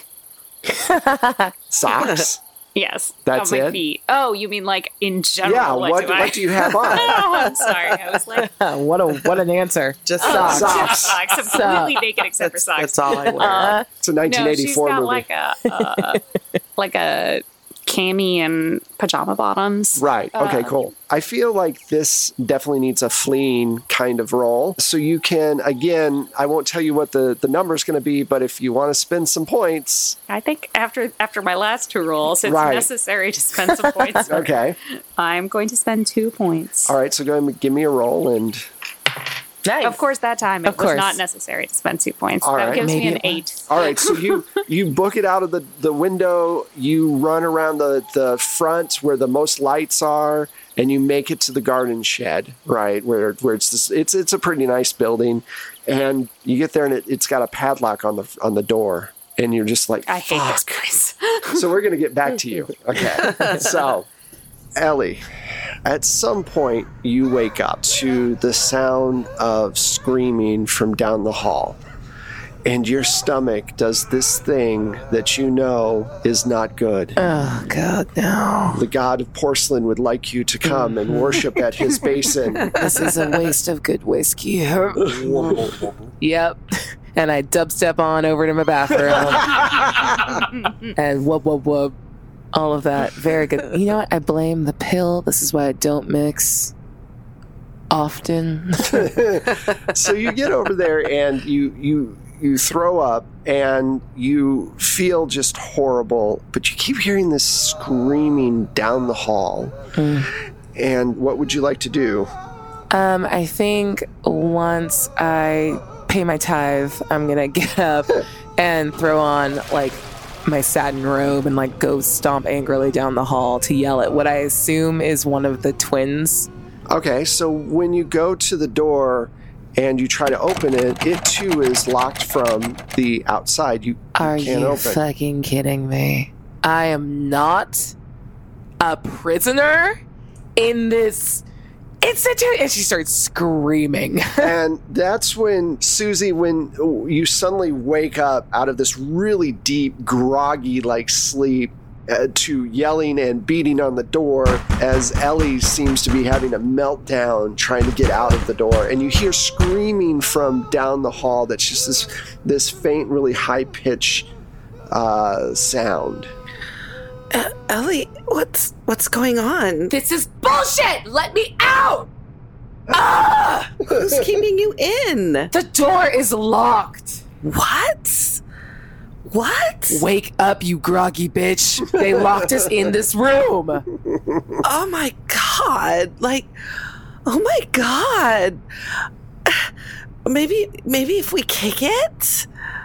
[SPEAKER 2] Socks?
[SPEAKER 3] Yes.
[SPEAKER 2] That's
[SPEAKER 3] on my
[SPEAKER 2] it?
[SPEAKER 3] feet. Oh, you mean like in general?
[SPEAKER 2] Yeah.
[SPEAKER 3] What,
[SPEAKER 2] What
[SPEAKER 3] do I?
[SPEAKER 2] what do you have on?
[SPEAKER 3] Oh, I'm sorry. I was like,
[SPEAKER 4] what a what an answer.
[SPEAKER 6] Just
[SPEAKER 3] oh,
[SPEAKER 6] socks.
[SPEAKER 2] Socks.
[SPEAKER 3] just socks. I'm completely naked except for socks.
[SPEAKER 6] That's all I wear.
[SPEAKER 3] Uh,
[SPEAKER 2] It's a
[SPEAKER 3] no,
[SPEAKER 2] nineteen eighty-four
[SPEAKER 3] she's got
[SPEAKER 2] movie.
[SPEAKER 3] like a uh, like a cami and pajama bottoms.
[SPEAKER 2] Right. Okay,
[SPEAKER 3] Uh,
[SPEAKER 2] cool. I feel like this definitely needs a fleeing kind of roll. So you can, again, I won't tell you what the, the number is going to be, but if you want to spend some points.
[SPEAKER 3] I think after after my last two rolls, it's
[SPEAKER 2] Right.
[SPEAKER 3] necessary to spend some points.
[SPEAKER 2] Okay.
[SPEAKER 3] I'm going to spend two points.
[SPEAKER 2] All right, so go ahead and give me a roll and.
[SPEAKER 4] Nice.
[SPEAKER 3] Of course, that time it
[SPEAKER 4] Of
[SPEAKER 3] was
[SPEAKER 4] course.
[SPEAKER 3] not necessary to spend two points.
[SPEAKER 2] All
[SPEAKER 3] that
[SPEAKER 2] right.
[SPEAKER 3] gives
[SPEAKER 4] Maybe
[SPEAKER 3] me an
[SPEAKER 4] it
[SPEAKER 3] eight.
[SPEAKER 2] All right, so you you book it out of the, the window, you run around the, the front where the most lights are, and you make it to the garden shed, right? Where where it's this, it's it's a pretty nice building, and you get there and it, it's got a padlock on the on the door, and you're just like,
[SPEAKER 3] I hate this
[SPEAKER 2] fuck.
[SPEAKER 3] place.
[SPEAKER 2] So we're gonna get back to you. Okay. So, Ellie, at some point you wake up to the sound of screaming from down the hall. And your stomach does this thing that you know is not good.
[SPEAKER 4] Oh, God, no.
[SPEAKER 2] The god of porcelain would like you to come and worship at his basin.
[SPEAKER 4] This is a waste of good whiskey. Yep. And I dubstep on over to my bathroom. And whoop, whoop, whoop. All of that. Very good. You know what? I blame the pill. This is why I don't mix often.
[SPEAKER 2] So you get over there and you you you throw up and you feel just horrible, but you keep hearing this screaming down the hall.
[SPEAKER 4] Mm.
[SPEAKER 2] And what would you like to do?
[SPEAKER 4] Um, I think once I pay my tithe, I'm gonna get up and throw on like my satin robe and like go stomp angrily down the hall to yell at what I assume is one of the twins.
[SPEAKER 2] Okay, so when you go to the door and you try to open it, it too is locked from the outside. You, you
[SPEAKER 4] Are
[SPEAKER 2] can't
[SPEAKER 4] you
[SPEAKER 2] open.
[SPEAKER 4] fucking kidding me? I am not a prisoner in this institute. And she starts screaming.
[SPEAKER 2] And that's when, Susie, when you suddenly wake up out of this really deep, groggy like sleep, uh, to yelling and beating on the door as Ellie seems to be having a meltdown trying to get out of the door. And you hear screaming from down the hall that's just this, this faint, really high-pitched uh, sound.
[SPEAKER 6] Uh, Ellie, what's what's going on?
[SPEAKER 4] This is bullshit! Let me out! Ah!
[SPEAKER 6] Who's keeping you in?
[SPEAKER 4] The door is locked.
[SPEAKER 6] What? What?
[SPEAKER 4] Wake up, you groggy bitch. They locked us in this room.
[SPEAKER 6] Oh my god! Like, oh my god! Maybe, maybe if we kick it.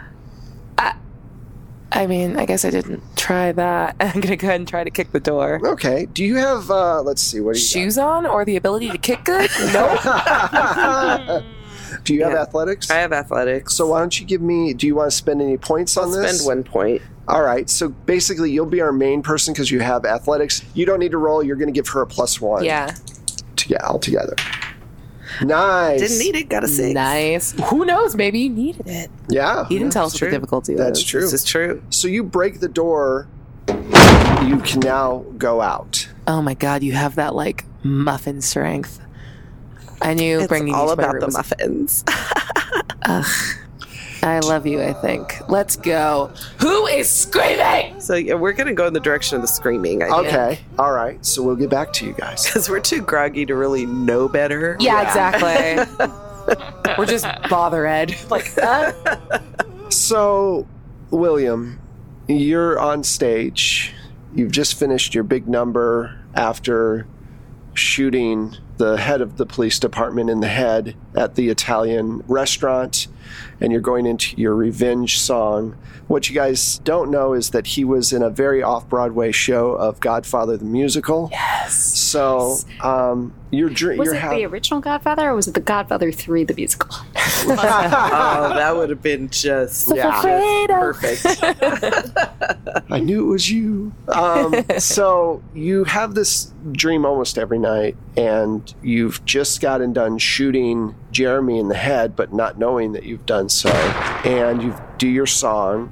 [SPEAKER 4] I mean, I guess I didn't try that. I'm gonna go ahead and try to kick the door.
[SPEAKER 2] Okay. Do you have, uh, let's see, what do you
[SPEAKER 4] Shoes on or the ability to kick good? Nope.
[SPEAKER 2] got? Do you have
[SPEAKER 6] Yeah.
[SPEAKER 2] athletics?
[SPEAKER 6] I have athletics.
[SPEAKER 2] So why don't you give me, do you want to spend any points
[SPEAKER 6] I'll
[SPEAKER 2] on this?
[SPEAKER 6] spend one point.
[SPEAKER 2] All right. So basically you'll be our main person because you have athletics. You don't need to roll. You're going to give her a plus one.
[SPEAKER 4] Yeah.
[SPEAKER 2] To get altogether. Nice.
[SPEAKER 6] Didn't need it. Got a six.
[SPEAKER 4] Nice. Who knows? Maybe you needed it.
[SPEAKER 2] Yeah.
[SPEAKER 4] He didn't tell us
[SPEAKER 6] That's
[SPEAKER 4] what the
[SPEAKER 6] true.
[SPEAKER 4] difficulty
[SPEAKER 2] That's
[SPEAKER 4] was.
[SPEAKER 2] true.
[SPEAKER 6] This is true.
[SPEAKER 2] So you break the door. You can now go out.
[SPEAKER 4] Oh my god, you have that like muffin strength. I knew
[SPEAKER 6] It's
[SPEAKER 4] bringing
[SPEAKER 6] all
[SPEAKER 4] you to my
[SPEAKER 6] about
[SPEAKER 4] room
[SPEAKER 6] the
[SPEAKER 4] was-
[SPEAKER 6] muffins.
[SPEAKER 4] Ugh. I love you, I think. Let's go. Who is screaming?
[SPEAKER 6] So yeah, we're gonna go in the direction of the screaming. I think.
[SPEAKER 2] Okay. All right. So we'll get back to you guys.
[SPEAKER 6] Because we're too groggy to really know better.
[SPEAKER 4] Yeah, exactly. We're just bother Ed. Like, uh,
[SPEAKER 2] So, William, you're on stage. You've just finished your big number after shooting the head of the police department in the head at the Italian restaurant, and you're going into your revenge song. What you guys don't know is that he was in a very off-Broadway show of Godfather the Musical.
[SPEAKER 4] yes.
[SPEAKER 2] So, um, you're dr-
[SPEAKER 3] Was
[SPEAKER 2] you're
[SPEAKER 3] it
[SPEAKER 2] ha-
[SPEAKER 3] the original Godfather or was it the Godfather three, the musical?
[SPEAKER 6] Oh, that would have been just
[SPEAKER 2] Yeah.
[SPEAKER 6] perfect.
[SPEAKER 2] I knew it was you. Um, so you have this dream almost every night, and you've just gotten done shooting Jeremy in the head, but not knowing that you've done so. And you do your song.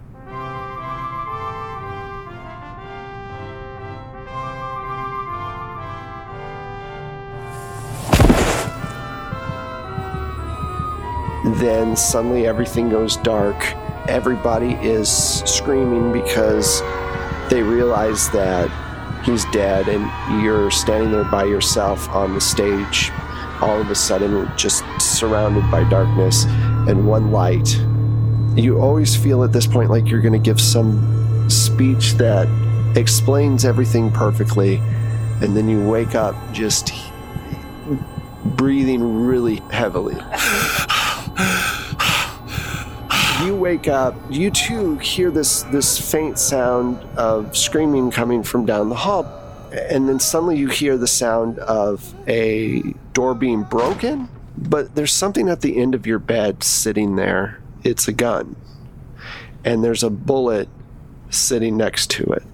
[SPEAKER 2] Then suddenly everything goes dark. Everybody is screaming because they realize that he's dead, and you're standing there by yourself on the stage, all of a sudden just surrounded by darkness and one light. You always feel at this point like you're going to give some speech that explains everything perfectly, and then you wake up just breathing really heavily. You wake up, you too hear this, this faint sound of screaming coming from down the hall, and then suddenly you hear the sound of a door being broken, but there's something at the end of your bed sitting there. It's a gun, and there's a bullet sitting next to it.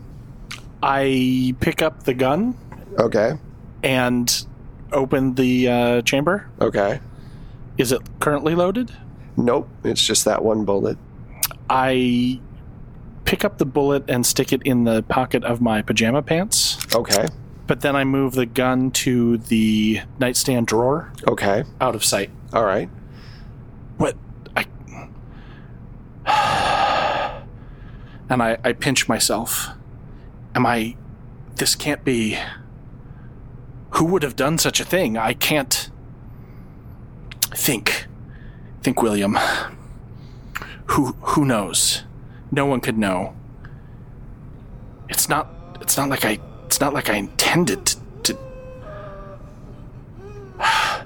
[SPEAKER 5] I pick up the gun.
[SPEAKER 2] Okay.
[SPEAKER 5] And open the uh, chamber.
[SPEAKER 2] Okay.
[SPEAKER 5] Is it currently loaded?
[SPEAKER 2] Nope, it's just that one bullet.
[SPEAKER 5] I pick up the bullet and stick it in the pocket of my pajama pants.
[SPEAKER 2] Okay.
[SPEAKER 5] But then I move the gun to the nightstand drawer.
[SPEAKER 2] Okay.
[SPEAKER 5] Out of sight.
[SPEAKER 2] All right.
[SPEAKER 5] What? I... And I, I pinch myself. Am I... This can't be... Who would have done such a thing? I can't... Think. Think, William. Who who knows? No one could know. It's not it's not like I it's not like I intended to, to I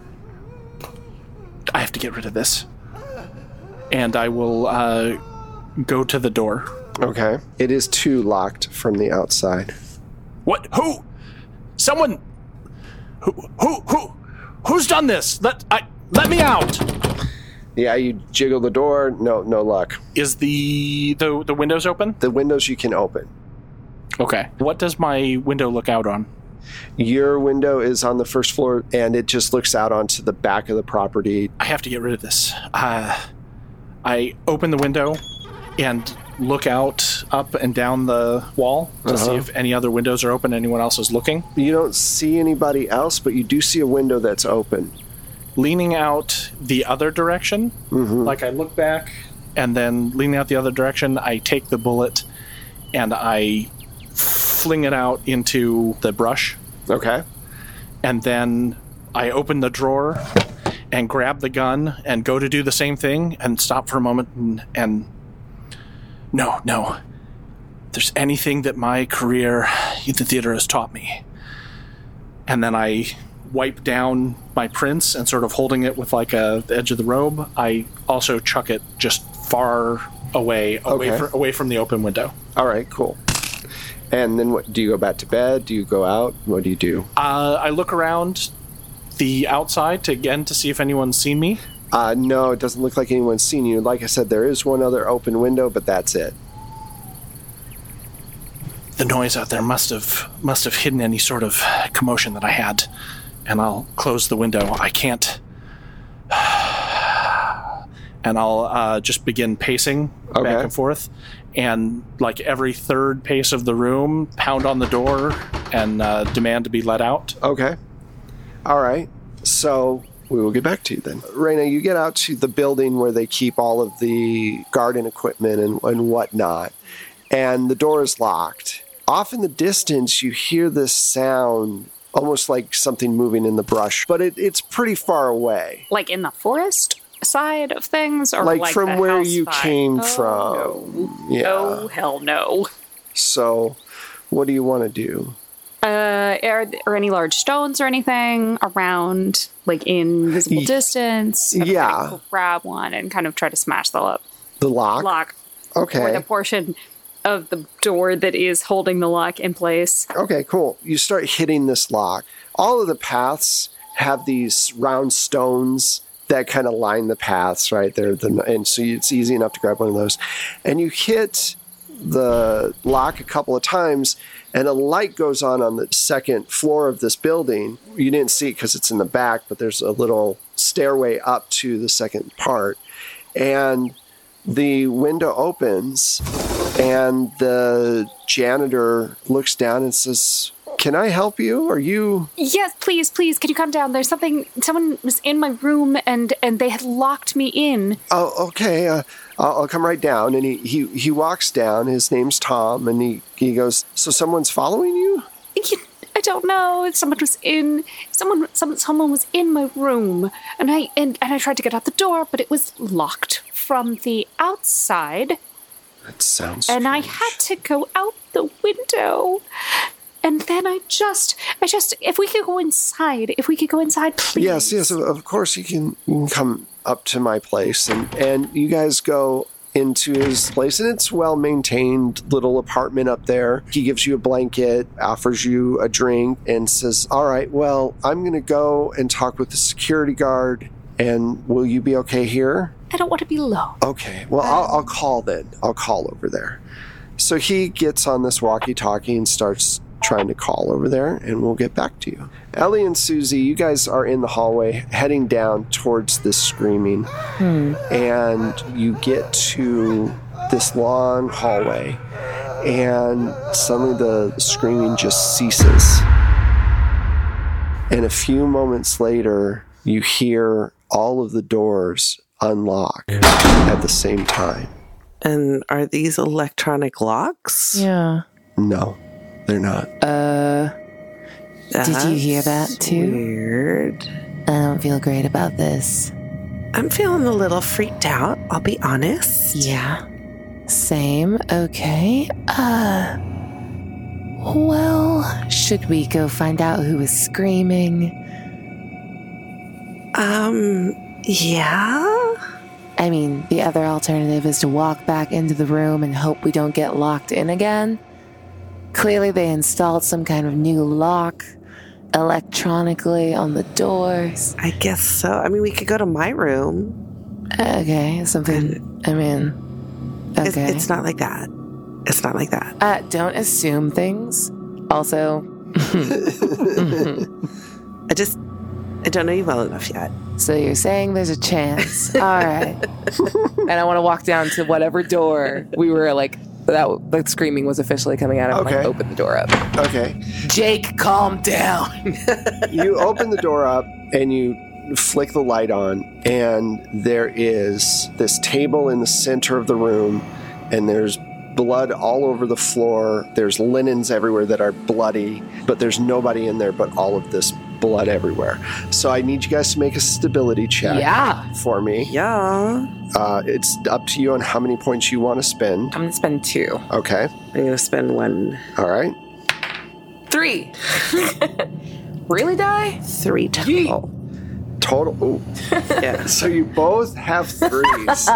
[SPEAKER 5] have to get rid of this. And I will uh, go to the door.
[SPEAKER 2] Okay. It is too locked from the outside.
[SPEAKER 5] What? Who? Someone Who who who who's done this? Let I let me out.
[SPEAKER 2] Yeah, you jiggle the door. No, no luck.
[SPEAKER 5] Is the, the the windows open?
[SPEAKER 2] The windows you can open.
[SPEAKER 5] Okay. What does my window look out on?
[SPEAKER 2] Your window is on the first floor, and it just looks out onto the back of the property.
[SPEAKER 5] I have to get rid of this. Uh, I open the window and look out up and down the wall to
[SPEAKER 2] uh-huh.
[SPEAKER 5] see if any other windows are open, anyone else is looking.
[SPEAKER 2] You don't see anybody else, but you do see a window that's open.
[SPEAKER 5] Leaning out the other direction,
[SPEAKER 2] mm-hmm.
[SPEAKER 5] like I look back, and then leaning out the other direction, I take the bullet and I fling it out into the brush.
[SPEAKER 2] Okay.
[SPEAKER 5] And then I open the drawer and grab the gun and go to do the same thing and stop for a moment and, and no, no. If there's anything that my career in the theater has taught me. And then I wipe down my prints and sort of holding it with like a the edge of the robe, I also chuck it just far away, away,
[SPEAKER 2] okay.
[SPEAKER 5] fr- away from the open window.
[SPEAKER 2] All right, cool. And then what? Do you go back to bed? Do you go out? What do you do?
[SPEAKER 5] Uh, I look around the outside to again to see if anyone's seen me.
[SPEAKER 2] Uh, no, it doesn't look like anyone's seen you. Like I said, there is one other open window, but that's it.
[SPEAKER 5] The noise out there must have must have hidden any sort of commotion that I had. And I'll close the window. I can't. And I'll uh, just begin pacing
[SPEAKER 2] okay.
[SPEAKER 5] back and forth. And like every third pace of the room, pound on the door and uh, demand to be let out.
[SPEAKER 2] Okay. All right. So we will get back to you then. Raina, you get out to the building where they keep all of the garden equipment and, and whatnot. And the door is locked. Off in the distance, you hear this sound almost like something moving in the brush, but it, it's pretty far away.
[SPEAKER 3] Like in the forest side of things? Or
[SPEAKER 2] like,
[SPEAKER 3] like
[SPEAKER 2] from
[SPEAKER 3] the
[SPEAKER 2] where
[SPEAKER 3] house
[SPEAKER 2] you
[SPEAKER 3] side?
[SPEAKER 2] came
[SPEAKER 3] oh,
[SPEAKER 2] from.
[SPEAKER 3] No.
[SPEAKER 2] Yeah.
[SPEAKER 3] Oh, hell no.
[SPEAKER 2] So, what do you want to do?
[SPEAKER 3] Uh, are, are any large stones or anything around, like in visible distance? I'm
[SPEAKER 2] yeah.
[SPEAKER 3] gonna grab one and kind of try to smash the lock.
[SPEAKER 2] The lock?
[SPEAKER 3] Lock.
[SPEAKER 2] Okay.
[SPEAKER 3] Or the portion of the door that is holding the lock in place.
[SPEAKER 2] Okay, cool. You start hitting this lock. All of the paths have these round stones that kind of line the paths, right? They're the, and so it's easy enough to grab one of those. And you hit the lock a couple of times, and a light goes on on the second floor of this building. You didn't see it because it's in the back, but there's a little stairway up to the second part. And the window opens, and the janitor looks down and says, Can I help you? Are you...
[SPEAKER 3] Yes, please, please. Can you come down? There's something. Someone was in my room, and and they had locked me in.
[SPEAKER 2] Oh, okay. Uh, I'll, I'll come right down. And he, he, he walks down. His name's Tom. And he, he goes, so someone's following you?
[SPEAKER 3] You, I don't know. Someone was in. Someone. Someone. Someone was in my room, and I and, and I tried to get out the door, but it was locked from the outside.
[SPEAKER 2] That sounds
[SPEAKER 3] And
[SPEAKER 2] strange.
[SPEAKER 3] I had to go out the window. And then I just, I just, if we could go inside, if we could go inside, please.
[SPEAKER 2] Yes, yes, of, of course you can, you can come up to my place. And, and you guys go into his place, and it's well-maintained little apartment up there. He gives you a blanket, offers you a drink, and says, all right, well, I'm going to go and talk with the security guard, and will you be okay here?
[SPEAKER 3] I don't want to be low.
[SPEAKER 2] Okay, well, I'll, I'll call then. I'll call over there. So he gets on this walkie-talkie and starts trying to call over there, and we'll get back to you. Ellie and Susie, you guys are in the hallway heading down towards this screaming, hmm. and you get to this long hallway, and suddenly the screaming just ceases. And a few moments later, you hear all of the doors unlock at the same time.
[SPEAKER 6] And are these electronic locks?
[SPEAKER 4] Yeah.
[SPEAKER 2] No, they're not.
[SPEAKER 4] Uh,
[SPEAKER 6] That's
[SPEAKER 4] did you hear that too?
[SPEAKER 6] Weird.
[SPEAKER 4] I don't feel great about this.
[SPEAKER 6] I'm feeling a little freaked out, I'll be honest.
[SPEAKER 4] Yeah. Same. Okay. Uh, well, should we go find out who is screaming?
[SPEAKER 6] Um, yeah?
[SPEAKER 4] I mean, the other alternative is to walk back into the room and hope we don't get locked in again. Clearly they installed some kind of new lock electronically on the doors.
[SPEAKER 6] I guess so. I mean, we could go to my room.
[SPEAKER 4] Okay, something, I mean, okay.
[SPEAKER 6] It's, it's not like that. It's not like that.
[SPEAKER 4] Uh, don't assume things. Also,
[SPEAKER 6] I just, I don't know you well enough yet.
[SPEAKER 4] so you're saying there's a chance. All right. And I want to walk down to whatever door we were like, that the screaming was officially coming out of, and
[SPEAKER 2] Okay.
[SPEAKER 4] like, open the door up.
[SPEAKER 2] Okay.
[SPEAKER 4] Jake, calm down.
[SPEAKER 2] You open the door up and you flick the light on, and there is this table in the center of the room, and there's blood all over the floor. There's linens everywhere that are bloody, but there's nobody in there but all of this blood everywhere. So I need you guys to make a stability check
[SPEAKER 4] Yeah.
[SPEAKER 2] for me.
[SPEAKER 6] Yeah.
[SPEAKER 2] Uh, it's up to you on how many points you want to spend.
[SPEAKER 4] I'm going to spend two.
[SPEAKER 2] Okay.
[SPEAKER 6] I'm going to spend one,
[SPEAKER 2] All right.
[SPEAKER 4] Three. Really, die?
[SPEAKER 6] three total.
[SPEAKER 2] Total. Ooh.
[SPEAKER 6] Yeah.
[SPEAKER 2] So you both have threes.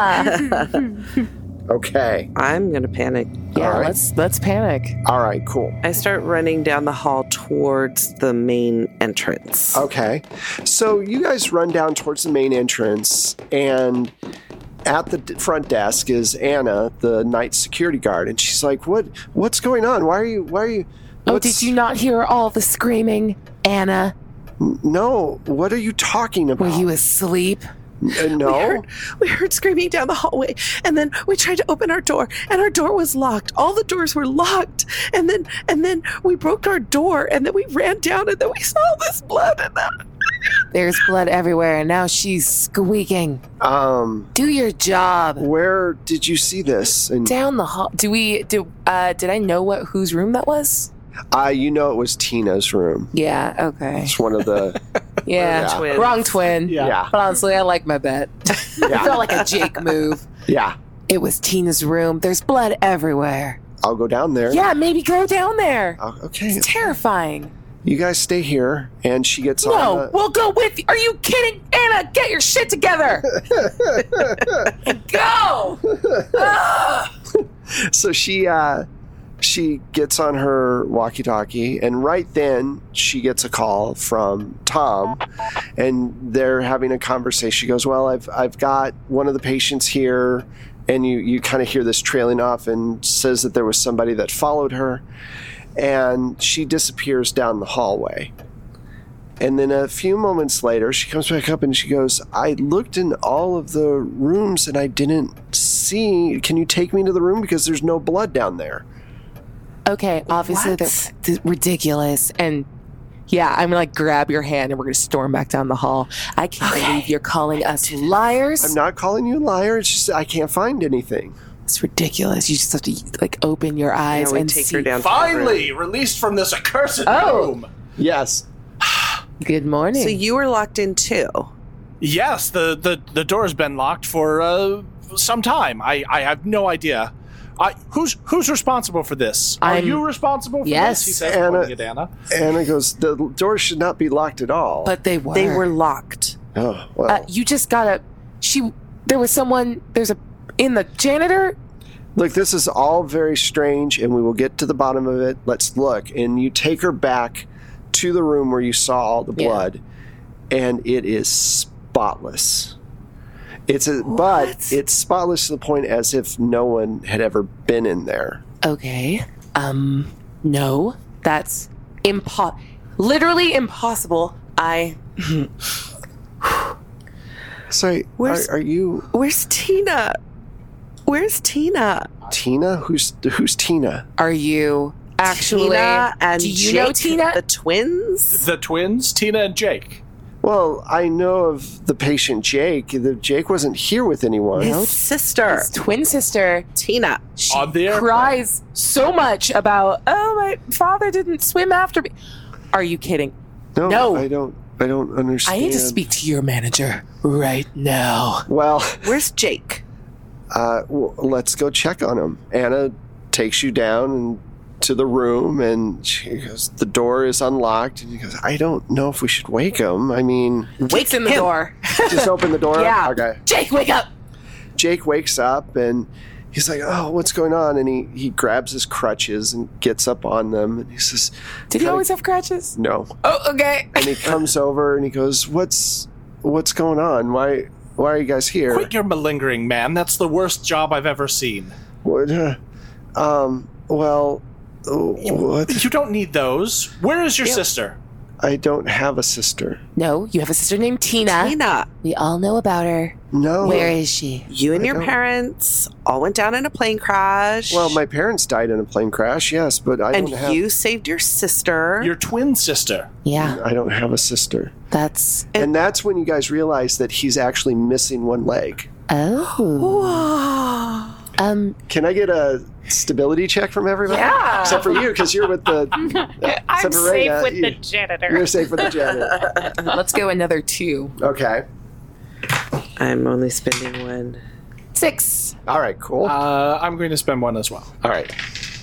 [SPEAKER 2] Okay.
[SPEAKER 6] I'm going to panic.
[SPEAKER 4] Yeah,
[SPEAKER 2] All right.
[SPEAKER 4] let's let's panic.
[SPEAKER 2] All right, cool.
[SPEAKER 6] I start running down the hall towards the main entrance.
[SPEAKER 2] Okay. So you guys run down towards the main entrance, and at the d- front desk is Anna, the night security guard, and she's like, "What? What's going on? Why are you? Why are you?
[SPEAKER 4] Oh,
[SPEAKER 2] what's-
[SPEAKER 4] did you not hear all the screaming, Anna?
[SPEAKER 2] No. What are you talking about?
[SPEAKER 4] Were you asleep?
[SPEAKER 2] Uh, no.
[SPEAKER 6] We heard, we heard screaming down the hallway, and then we tried to open our door, and our door was locked. All the doors were locked, and then and then we broke our door, and then we ran down, and then we saw this blood, and then
[SPEAKER 4] There's blood everywhere, and now she's squeaking.
[SPEAKER 2] Um.
[SPEAKER 4] Do your job.
[SPEAKER 2] Where did you see this? And
[SPEAKER 4] Down the hall. Do we? Do? Uh, did I know what whose room that was?
[SPEAKER 2] uh, you know it was Tina's room.
[SPEAKER 4] Yeah. Okay.
[SPEAKER 2] It's one of the.
[SPEAKER 4] Yeah.
[SPEAKER 2] Yeah.
[SPEAKER 6] Twins.
[SPEAKER 4] Wrong twin.
[SPEAKER 5] Yeah.
[SPEAKER 2] Yeah.
[SPEAKER 4] But honestly, I like my bet. It felt like a Jake move.
[SPEAKER 2] Yeah.
[SPEAKER 4] It was Tina's room. There's blood everywhere.
[SPEAKER 2] I'll go down there.
[SPEAKER 4] Yeah, maybe go down there.
[SPEAKER 2] Uh, okay.
[SPEAKER 4] It's terrifying.
[SPEAKER 2] You guys stay here, and she gets on.
[SPEAKER 4] No,
[SPEAKER 2] the-
[SPEAKER 4] we'll go with you. Are you kidding? Anna, get your shit together. And go. Ah!
[SPEAKER 2] So she uh, she gets on her walkie-talkie, and right then she gets a call from Tom, and they're having a conversation. She goes, "Well, I've I've got one of the patients here," and you you kind of hear this trailing off, and says that there was somebody that followed her, and she disappears down the hallway. And then a few moments later, she comes back up and she goes, "I looked in all of the rooms and I didn't see. Can you take me to the room? Because there's no blood down there."
[SPEAKER 4] Okay, obviously
[SPEAKER 6] What?
[SPEAKER 4] they're th- ridiculous. And yeah, I'm gonna like grab your hand and we're gonna storm back down the hall. I can't
[SPEAKER 6] Okay.
[SPEAKER 4] believe you're calling us liars.
[SPEAKER 2] I'm not calling you a liar. It's just I can't find anything.
[SPEAKER 4] It's ridiculous. You just have to like open your eyes
[SPEAKER 6] Yeah, we
[SPEAKER 4] and
[SPEAKER 6] take
[SPEAKER 4] see.
[SPEAKER 6] her down. to the room.
[SPEAKER 5] Finally, released from this accursed
[SPEAKER 4] Oh.
[SPEAKER 5] room.
[SPEAKER 2] Yes.
[SPEAKER 4] Good morning.
[SPEAKER 6] So you were locked in too.
[SPEAKER 5] Yes, the, the, the door's been locked for uh, some time. I, I have no idea. I, who's who's responsible for this? Are
[SPEAKER 4] I'm-
[SPEAKER 5] you responsible for
[SPEAKER 4] Yes.
[SPEAKER 5] this? He says,
[SPEAKER 2] Anna-
[SPEAKER 5] pointing at Anna.
[SPEAKER 2] Anna goes, the door should not be locked at all.
[SPEAKER 4] but they were.
[SPEAKER 6] They were locked.
[SPEAKER 2] oh, well.
[SPEAKER 4] Uh, you just gotta. She. There was someone. There's a in the janitor.
[SPEAKER 2] Look, this is all very strange, and we will get to the bottom of it. Let's look. And you take her back to the room where you saw all the
[SPEAKER 4] Yeah.
[SPEAKER 2] blood, and it is spotless. It's a, but it's spotless to the point as if no one had ever been in there.
[SPEAKER 4] Okay. Um. No, that's impo. Literally impossible. I.
[SPEAKER 2] Sorry, are,
[SPEAKER 6] Where's-
[SPEAKER 2] are you
[SPEAKER 6] Where's Tina? Where's Tina?
[SPEAKER 2] Tina? Who's who's Tina?
[SPEAKER 4] Are you actually?
[SPEAKER 6] Tina and
[SPEAKER 4] do you
[SPEAKER 6] Jake,
[SPEAKER 4] know Tina?
[SPEAKER 6] the twins?
[SPEAKER 5] The twins, Tina and Jake.
[SPEAKER 2] Well, I know of the patient Jake. The Jake wasn't here with anyone.
[SPEAKER 6] His sister,
[SPEAKER 4] His twin sister.
[SPEAKER 6] Tina.
[SPEAKER 4] She
[SPEAKER 5] On the airplane.
[SPEAKER 4] cries so much about. Oh, my father didn't swim after me. Are you kidding?
[SPEAKER 2] No,
[SPEAKER 4] No.
[SPEAKER 2] I don't. I don't
[SPEAKER 4] I
[SPEAKER 2] understand.
[SPEAKER 4] need to speak to your manager right now.
[SPEAKER 2] Well,
[SPEAKER 6] Where's Jake?
[SPEAKER 2] uh, w- let's go check on him. Anna takes you down and to the room, and she goes, the door is unlocked. And he goes, I don't know if we should wake him. I mean,
[SPEAKER 4] Wakes in the
[SPEAKER 6] him.
[SPEAKER 4] door.
[SPEAKER 2] just open the door.
[SPEAKER 4] Yeah.
[SPEAKER 2] Okay.
[SPEAKER 4] Jake, wake up.
[SPEAKER 2] Jake wakes up and he's like, oh, what's going on? And he, he grabs his crutches and gets up on them. And he says,
[SPEAKER 4] Did he
[SPEAKER 2] "Can I-"
[SPEAKER 4] always have crutches?
[SPEAKER 2] No.
[SPEAKER 4] Oh, okay.
[SPEAKER 2] And he comes over and he goes, what's what's going on? Why why are you guys here?
[SPEAKER 5] Quit your malingering, man. That's the worst job I've ever seen.
[SPEAKER 2] What? uh, um. Well. oh, What?
[SPEAKER 5] You don't need those. Where is your sister?
[SPEAKER 2] I don't have a sister.
[SPEAKER 4] No, you have a sister named Tina.
[SPEAKER 6] Tina.
[SPEAKER 4] We all know about her.
[SPEAKER 2] No.
[SPEAKER 4] Where is she?
[SPEAKER 6] You and
[SPEAKER 2] I
[SPEAKER 6] your
[SPEAKER 2] don't-
[SPEAKER 6] parents all went down in a plane crash.
[SPEAKER 2] Well, my parents died in a plane crash. Yes, but I
[SPEAKER 6] and
[SPEAKER 2] don't have.
[SPEAKER 6] you saved your sister.
[SPEAKER 5] Your twin sister.
[SPEAKER 4] Yeah,
[SPEAKER 2] I don't have a sister.
[SPEAKER 4] that's.
[SPEAKER 2] And that's when you guys realize that he's actually missing one leg.
[SPEAKER 4] Oh.
[SPEAKER 6] Whoa.
[SPEAKER 4] Um.
[SPEAKER 2] Can I get a stability check from everybody?
[SPEAKER 3] Yeah.
[SPEAKER 2] Except for you, because you're with the.
[SPEAKER 3] I'm
[SPEAKER 2] except for
[SPEAKER 3] safe
[SPEAKER 2] Raina,
[SPEAKER 3] with
[SPEAKER 2] you-
[SPEAKER 3] the janitor.
[SPEAKER 2] You're safe with the janitor.
[SPEAKER 4] Let's go another two.
[SPEAKER 2] Okay.
[SPEAKER 6] I'm only spending one.
[SPEAKER 4] Six.
[SPEAKER 2] All right. Cool.
[SPEAKER 5] Uh, I'm going to spend one as well.
[SPEAKER 2] All right.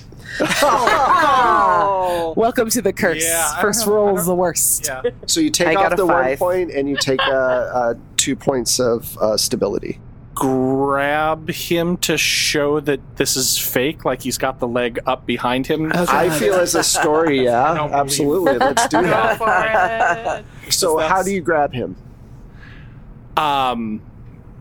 [SPEAKER 4] Welcome to the curse.
[SPEAKER 5] Yeah, I
[SPEAKER 4] First
[SPEAKER 5] don't know, I
[SPEAKER 4] roll's the worst.
[SPEAKER 5] Yeah.
[SPEAKER 2] So you take
[SPEAKER 6] I
[SPEAKER 2] off
[SPEAKER 6] got a
[SPEAKER 2] the one
[SPEAKER 6] five.
[SPEAKER 2] point and you take uh, uh, two points of uh, stability.
[SPEAKER 5] Grab him to show that this is fake, like he's got the leg up behind him.
[SPEAKER 2] I feel as a story, yeah,
[SPEAKER 5] don't believe
[SPEAKER 2] absolutely. Let's do
[SPEAKER 3] Go
[SPEAKER 2] that.
[SPEAKER 3] for it.
[SPEAKER 2] So,
[SPEAKER 5] That's-
[SPEAKER 2] how do you grab him?
[SPEAKER 5] Um,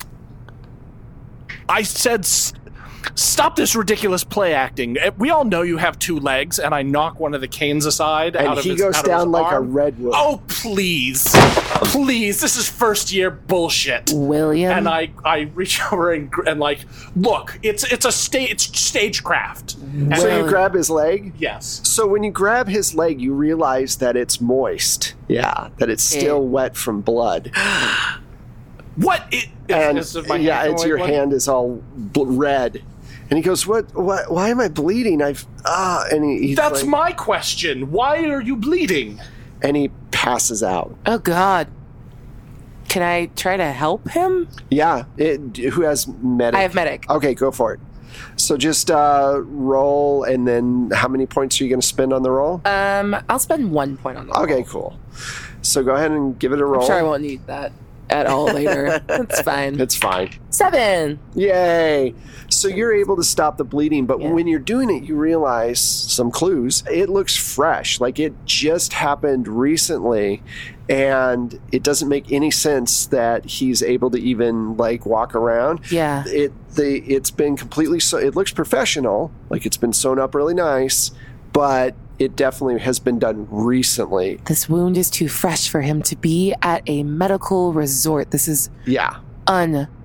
[SPEAKER 5] I said, "S- stop this ridiculous play acting. Eh, We all know you have two legs, and I knock one of the canes aside.
[SPEAKER 2] And
[SPEAKER 5] out of
[SPEAKER 2] he
[SPEAKER 5] his,
[SPEAKER 2] goes
[SPEAKER 5] out of his
[SPEAKER 2] down like a
[SPEAKER 5] arm.
[SPEAKER 2] redwood.
[SPEAKER 5] Oh, please. Please. This is first year bullshit.
[SPEAKER 4] William.
[SPEAKER 5] And I, I reach over and, gr- and like, look, it's it's a sta- it's stagecraft. And
[SPEAKER 2] So you
[SPEAKER 4] Well-
[SPEAKER 2] grab his leg?
[SPEAKER 5] yes.
[SPEAKER 2] So when you grab his leg, you realize that it's moist. Yeah, that it's still wet from blood.
[SPEAKER 5] What? It,
[SPEAKER 2] And
[SPEAKER 5] is, is my
[SPEAKER 2] yeah,
[SPEAKER 5] hand
[SPEAKER 2] it's
[SPEAKER 5] going
[SPEAKER 2] your
[SPEAKER 5] bloody?
[SPEAKER 2] hand is all bl- red. And he goes, "What? What? Why am I bleeding? I've ah." And he, he's
[SPEAKER 5] That's
[SPEAKER 2] like-
[SPEAKER 5] my question. Why are you bleeding?
[SPEAKER 2] and he passes out.
[SPEAKER 4] Oh God. Can I try to help him?
[SPEAKER 2] Yeah, it, who has medic?
[SPEAKER 4] I have medic.
[SPEAKER 2] Okay, go for it. So just uh, roll, and then how many points are you going to spend on the roll?
[SPEAKER 4] Um, I'll spend one point on that.
[SPEAKER 2] Okay, cool. So go ahead and give it a roll.
[SPEAKER 4] I'm sure I won't need that at all later. That's fine.
[SPEAKER 2] It's fine.
[SPEAKER 4] Seven.
[SPEAKER 2] Yay! So you're able to stop the bleeding, but
[SPEAKER 4] Yeah.
[SPEAKER 2] when you're doing it, you realize some clues. It looks fresh, like it just happened recently, and it doesn't make any sense that he's able to even like walk around.
[SPEAKER 4] Yeah.
[SPEAKER 2] It the it's been completely so. It looks professional, like it's been sewn up really nice, but it definitely has been done recently.
[SPEAKER 4] This wound is too fresh for him to be at a medical resort. This is
[SPEAKER 2] Yeah.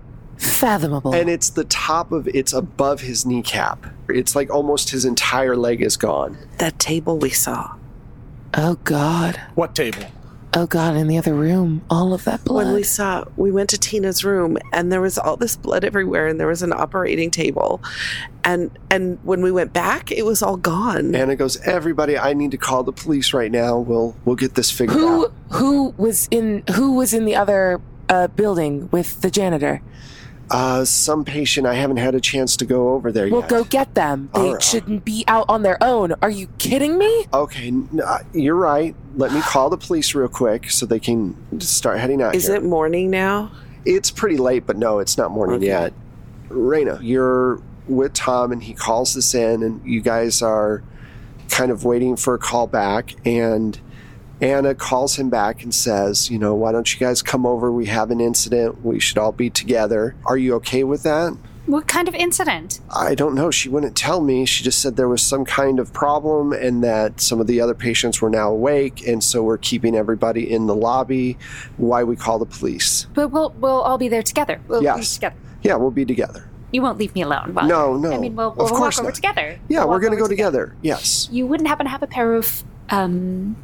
[SPEAKER 4] unfathomable.
[SPEAKER 2] And it's the top of, it's above his kneecap. It's like almost his entire leg is gone.
[SPEAKER 6] That table we saw.
[SPEAKER 4] Oh, God.
[SPEAKER 5] What table?
[SPEAKER 4] Oh, God, in the other room, all of that blood.
[SPEAKER 6] When we saw, we went to Tina's room and there was all this blood everywhere and there was an operating table. And and when we went back, it was all gone.
[SPEAKER 2] Anna goes, everybody, I need to call the police right now. We'll we'll get this figured
[SPEAKER 4] Who
[SPEAKER 2] out.
[SPEAKER 4] who was in who was in the other uh, building with the janitor?
[SPEAKER 2] Uh, some patient, I haven't had a chance to go over there
[SPEAKER 4] Well,
[SPEAKER 2] yet.
[SPEAKER 4] go get them. They
[SPEAKER 2] All right.
[SPEAKER 4] shouldn't be out on their own. Are you kidding me?
[SPEAKER 2] Okay, n- uh, you're right. Let me call the police real quick so they can start heading out
[SPEAKER 6] Is
[SPEAKER 2] here.
[SPEAKER 6] it morning now?
[SPEAKER 2] It's pretty late, but no, it's not morning
[SPEAKER 6] Okay.
[SPEAKER 2] yet. Raina, you're with Tom and he calls this in and you guys are kind of waiting for a call back, and Anna calls him back and says, you know, why don't you guys come over? We have an incident. We should all be together. Are you okay with that?
[SPEAKER 3] What kind of incident?
[SPEAKER 2] I don't know. She wouldn't tell me. She just said there was some kind of problem and that some of the other patients were now awake, and so we're keeping everybody in the lobby. Why we call the police.
[SPEAKER 3] But we'll we'll all be there together. We'll be
[SPEAKER 2] Yes.
[SPEAKER 3] together.
[SPEAKER 2] Yeah, we'll be together.
[SPEAKER 3] You won't leave me alone, will
[SPEAKER 2] No,
[SPEAKER 3] you?
[SPEAKER 2] no,
[SPEAKER 3] I mean, we'll,
[SPEAKER 2] of
[SPEAKER 3] we'll
[SPEAKER 2] course
[SPEAKER 3] walk over
[SPEAKER 2] not.
[SPEAKER 3] together.
[SPEAKER 2] Yeah,
[SPEAKER 3] We'll
[SPEAKER 2] we're
[SPEAKER 3] walk
[SPEAKER 2] going to
[SPEAKER 3] over
[SPEAKER 2] go together. Yes.
[SPEAKER 3] You wouldn't happen to have a pair of um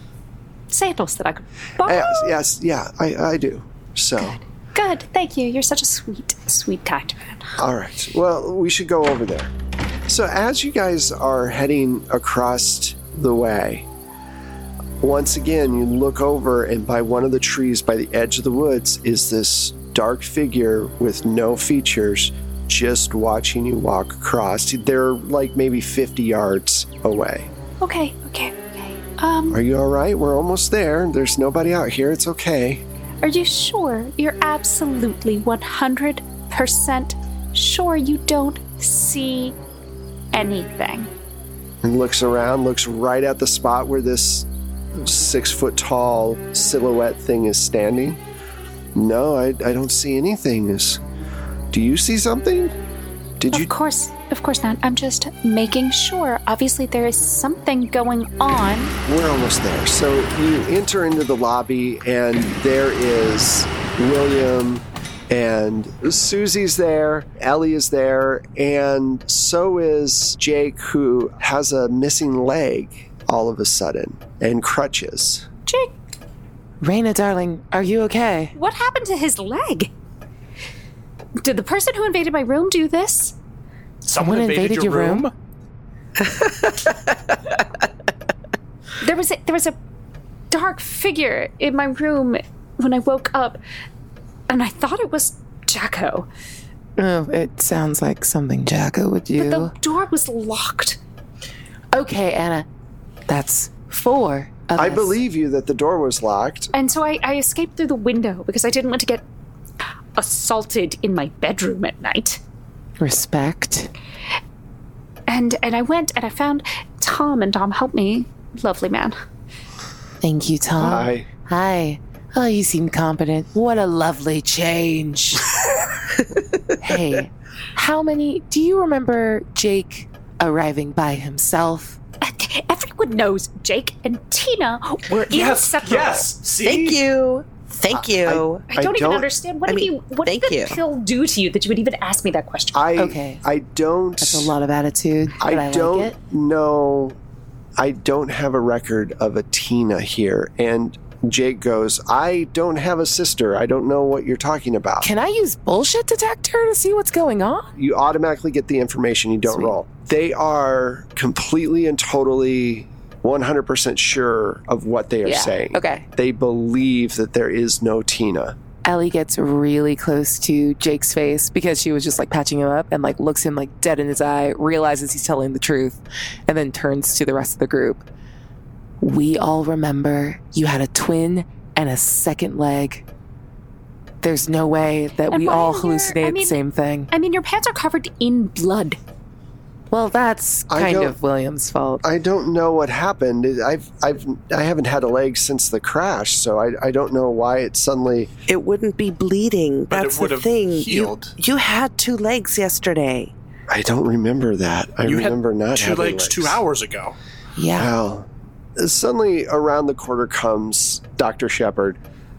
[SPEAKER 3] sandals that I could borrow?
[SPEAKER 2] Yes, yes, yeah, I, I do. So,
[SPEAKER 3] Good. Thank you. You're such a sweet, sweet, kind man.
[SPEAKER 2] all right. Well, we should go over there. So, as you guys are heading across the way, once again, you look over, and by one of the trees by the edge of the woods is this dark figure with no features just watching you walk across. They're like maybe fifty yards away.
[SPEAKER 3] Okay, okay, okay. Um,
[SPEAKER 2] Are you all right? We're almost there. There's nobody out here. It's okay.
[SPEAKER 3] are you sure? You're absolutely one hundred percent sure you don't see anything?
[SPEAKER 2] And looks around, looks right at the spot where this six foot tall silhouette thing is standing. No, I, I don't see anything. Is, do you see something? Did you?
[SPEAKER 3] Of course, of course not. I'm just making sure. Obviously, there is something going on.
[SPEAKER 2] We're almost there. So you enter into the lobby, and there is William, and Susie's there, Ellie is there, and so is Jake, who has a missing leg all of a sudden, and crutches.
[SPEAKER 3] Jake,
[SPEAKER 4] Raina, darling, are you okay?
[SPEAKER 3] what happened to his leg? Did the person who invaded my room do this?
[SPEAKER 4] Someone invaded your room?
[SPEAKER 3] There was a, there was a dark figure in my room when I woke up, and I thought it was Jacko.
[SPEAKER 4] Oh, it sounds like something Jacko would do.
[SPEAKER 3] But the door was locked.
[SPEAKER 4] Okay, Anna, that's four of
[SPEAKER 2] I
[SPEAKER 4] us.
[SPEAKER 2] believe you that the door was locked.
[SPEAKER 3] And so I, I escaped through the window because I didn't want to get assaulted in my bedroom at night.
[SPEAKER 4] Respect.
[SPEAKER 3] And and I went and I found Tom, and Tom helped me. Lovely man.
[SPEAKER 4] Thank you, Tom.
[SPEAKER 2] Hi.
[SPEAKER 4] Hi. Oh, you seem competent. What a lovely change. Hey, how many... Do you remember Jake arriving by himself?
[SPEAKER 3] Everyone knows Jake and Tina were inseparable.
[SPEAKER 5] Yes. See?
[SPEAKER 6] Thank you. Thank you.
[SPEAKER 3] I don't
[SPEAKER 2] I
[SPEAKER 3] even
[SPEAKER 2] don't-
[SPEAKER 3] understand. What
[SPEAKER 6] I
[SPEAKER 3] did
[SPEAKER 6] mean,
[SPEAKER 3] you? What did
[SPEAKER 6] thank
[SPEAKER 3] the
[SPEAKER 6] you.
[SPEAKER 3] pill do to you that you would even ask me that question?
[SPEAKER 2] I
[SPEAKER 4] Okay.
[SPEAKER 2] I don't
[SPEAKER 4] That's a lot of attitude, but I,
[SPEAKER 2] I don't
[SPEAKER 4] like it.
[SPEAKER 2] know. I don't have a record of a Tina here. And Jake goes, I don't have a sister. I don't know what you're talking about.
[SPEAKER 4] Can I use bullshit detector to see what's going on?
[SPEAKER 2] You automatically get the information, you don't
[SPEAKER 4] Sweet.
[SPEAKER 2] roll. They are completely and totally one hundred percent sure of what they are
[SPEAKER 4] Yeah,
[SPEAKER 2] saying.
[SPEAKER 4] okay.
[SPEAKER 2] They believe that there is no Tina.
[SPEAKER 4] Ellie gets really close to Jake's face because she was just like patching him up and like looks him like dead in his eye, realizes he's telling the truth, and then turns to the rest of the group. We all remember you had a twin and a second leg. There's no way that
[SPEAKER 3] And
[SPEAKER 4] we
[SPEAKER 3] why
[SPEAKER 4] all
[SPEAKER 3] are your-
[SPEAKER 4] hallucinated
[SPEAKER 3] I mean-
[SPEAKER 4] the same thing.
[SPEAKER 3] I mean, your pants are covered in blood.
[SPEAKER 4] Well, that's
[SPEAKER 2] I
[SPEAKER 4] kind
[SPEAKER 2] don't-
[SPEAKER 4] of William's fault.
[SPEAKER 2] I don't know what happened. I've I've I haven't had a leg since the crash, so I I don't know why it suddenly.
[SPEAKER 6] It wouldn't be bleeding.
[SPEAKER 5] But it
[SPEAKER 6] That's the
[SPEAKER 5] would've
[SPEAKER 6] thing.
[SPEAKER 5] healed.
[SPEAKER 6] You, you had two legs yesterday.
[SPEAKER 2] I don't remember that. I
[SPEAKER 5] You
[SPEAKER 2] remember
[SPEAKER 5] had
[SPEAKER 2] not
[SPEAKER 5] two
[SPEAKER 2] having
[SPEAKER 5] legs, two hours ago.
[SPEAKER 4] Yeah.
[SPEAKER 2] Wow. Suddenly, around the corner comes Doctor Shepard.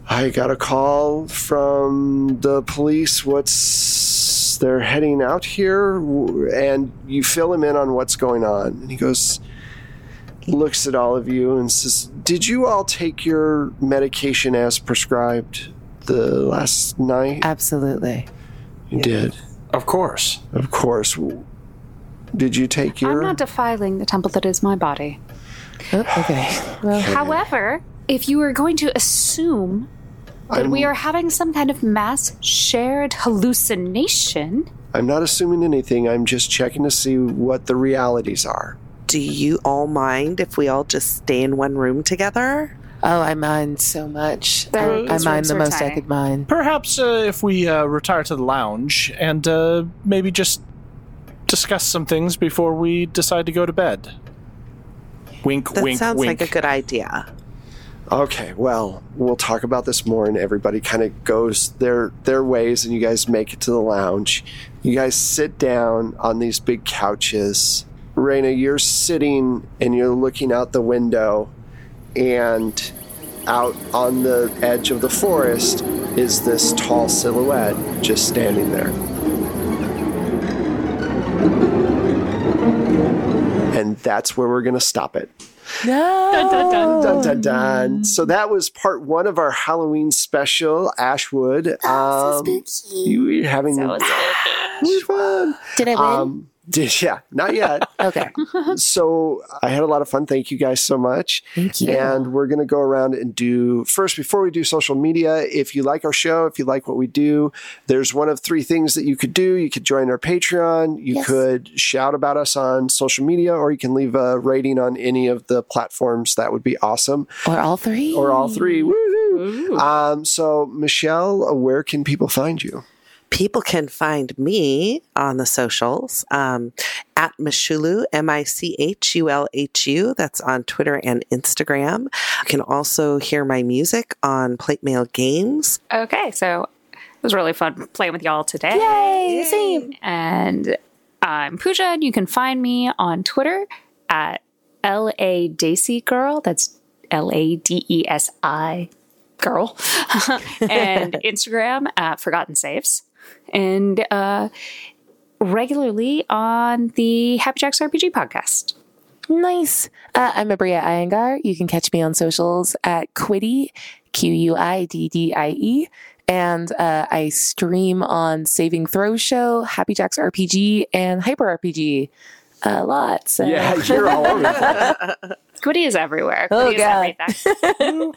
[SPEAKER 2] I got a call from the police. What's they're heading out here, and you fill him in on what's going on. And he goes, looks at all of you and says, "Did you all take your medication as prescribed the last night?"
[SPEAKER 4] Absolutely.
[SPEAKER 2] You did.
[SPEAKER 5] Of course.
[SPEAKER 2] Of course. Did you take your?
[SPEAKER 3] I'm not defiling the temple that is my body.
[SPEAKER 4] Oh, okay. Well,
[SPEAKER 3] However, if you are going to assume that
[SPEAKER 2] I'm-
[SPEAKER 3] we are having some kind of mass shared hallucination,
[SPEAKER 2] I'm not assuming anything. I'm just checking to see what the realities are.
[SPEAKER 6] Do you all mind if we all just stay in one room together?
[SPEAKER 4] oh, I mind so much. I,
[SPEAKER 3] Those
[SPEAKER 4] I mind
[SPEAKER 3] rooms
[SPEAKER 4] the
[SPEAKER 3] are
[SPEAKER 4] most I
[SPEAKER 3] tiny.
[SPEAKER 4] could mind.
[SPEAKER 5] Perhaps uh, if we uh, retire to the lounge and uh, maybe just discuss some things before we decide to go to bed. Wink,
[SPEAKER 6] That
[SPEAKER 5] wink,
[SPEAKER 6] sounds
[SPEAKER 5] wink.
[SPEAKER 6] like a good idea.
[SPEAKER 2] Okay, well, we'll talk about this more, and everybody kind of goes their their ways, and you guys make it to the lounge. You guys sit down on these big couches. Raina, you're sitting and you're looking out the window, and out on the edge of the forest is this tall silhouette just standing there. And that's where we're going to stop it.
[SPEAKER 4] No.
[SPEAKER 3] Dun, dun, dun.
[SPEAKER 2] Dun, dun, dun. So that was part one of our Halloween special, Ashwood. Um, you were having
[SPEAKER 3] So it's
[SPEAKER 2] it was fun.
[SPEAKER 4] Did I win?
[SPEAKER 2] Um, did, yeah, not yet.
[SPEAKER 4] okay.
[SPEAKER 2] So I had a lot of fun. Thank you guys so much.
[SPEAKER 4] Thank you.
[SPEAKER 2] And we're going to go around and do, first, before we do social media, if you like our show, if you like what we do, there's one of three things that you could do. You could join our Patreon. You
[SPEAKER 4] Yes.
[SPEAKER 2] could shout about us on social media, or you can leave a rating on any of the platforms. That would be awesome.
[SPEAKER 4] Or all three?
[SPEAKER 2] Or all three. Woohoo! Um, so, Michelle, where can people find you?
[SPEAKER 6] People can find me on the socials um, at Michulu, M I C H U L H U. That's on Twitter and Instagram. You can also hear my music on Plate Mail Games.
[SPEAKER 3] Okay, so it was really fun playing with y'all today.
[SPEAKER 4] Yay! Same.
[SPEAKER 3] And I'm Pooja, and you can find me on Twitter at L A Desi Girl. That's L A D E S I Girl. And Instagram at Forgotten Saves. And uh, regularly on the Happy Jacks R P G podcast.
[SPEAKER 4] Nice. Uh, I'm Abria Iyengar. You can catch me on socials at Quiddy, Q U I D D I E. And uh, I stream on Saving Throw Show, Happy Jacks R P G, and Hyper R P G a lot. So.
[SPEAKER 2] Yeah, you're all over it.
[SPEAKER 3] Quiddy is everywhere.
[SPEAKER 4] Oh,
[SPEAKER 3] Quiddy is
[SPEAKER 4] God.
[SPEAKER 3] everything.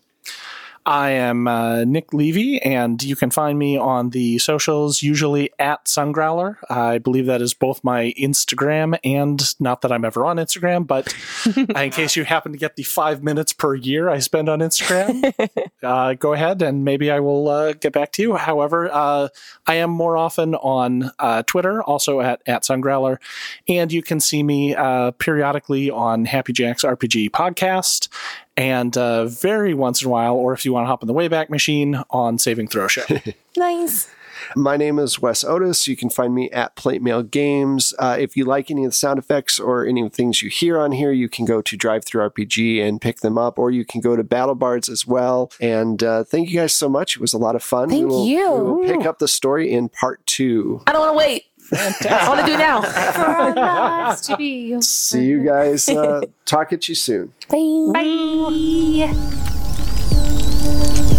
[SPEAKER 5] I am uh, Nick Levy, and you can find me on the socials, usually at Sungrowler. I believe that is both my Instagram and, not that I'm ever on Instagram, but in case you happen to get the five minutes per year I spend on Instagram, uh, go ahead and maybe I will uh, get back to you. However, uh, I am more often on uh, Twitter, also at, at Sungrowler, and you can see me uh, periodically on Happy Jacks R P G podcast. And uh, very once in a while, or if you want to hop in the Wayback Machine, on Saving Throw Show.
[SPEAKER 4] Nice.
[SPEAKER 2] My name is Wes Otis. You can find me at Plate Mail Games. Uh, if you like any of the sound effects or any of the things you hear on here, you can go to Drive Through R P G and pick them up, or you can go to Battle Bards as well. And uh, thank you guys so much. It was a lot of fun.
[SPEAKER 4] Thank
[SPEAKER 2] we will,
[SPEAKER 4] you.
[SPEAKER 2] We will pick up the story in part two.
[SPEAKER 4] I don't want to wait. I want to do it now.
[SPEAKER 3] For our lives to be.
[SPEAKER 2] See you guys. Uh, talk at you soon.
[SPEAKER 4] Bye.
[SPEAKER 3] Bye.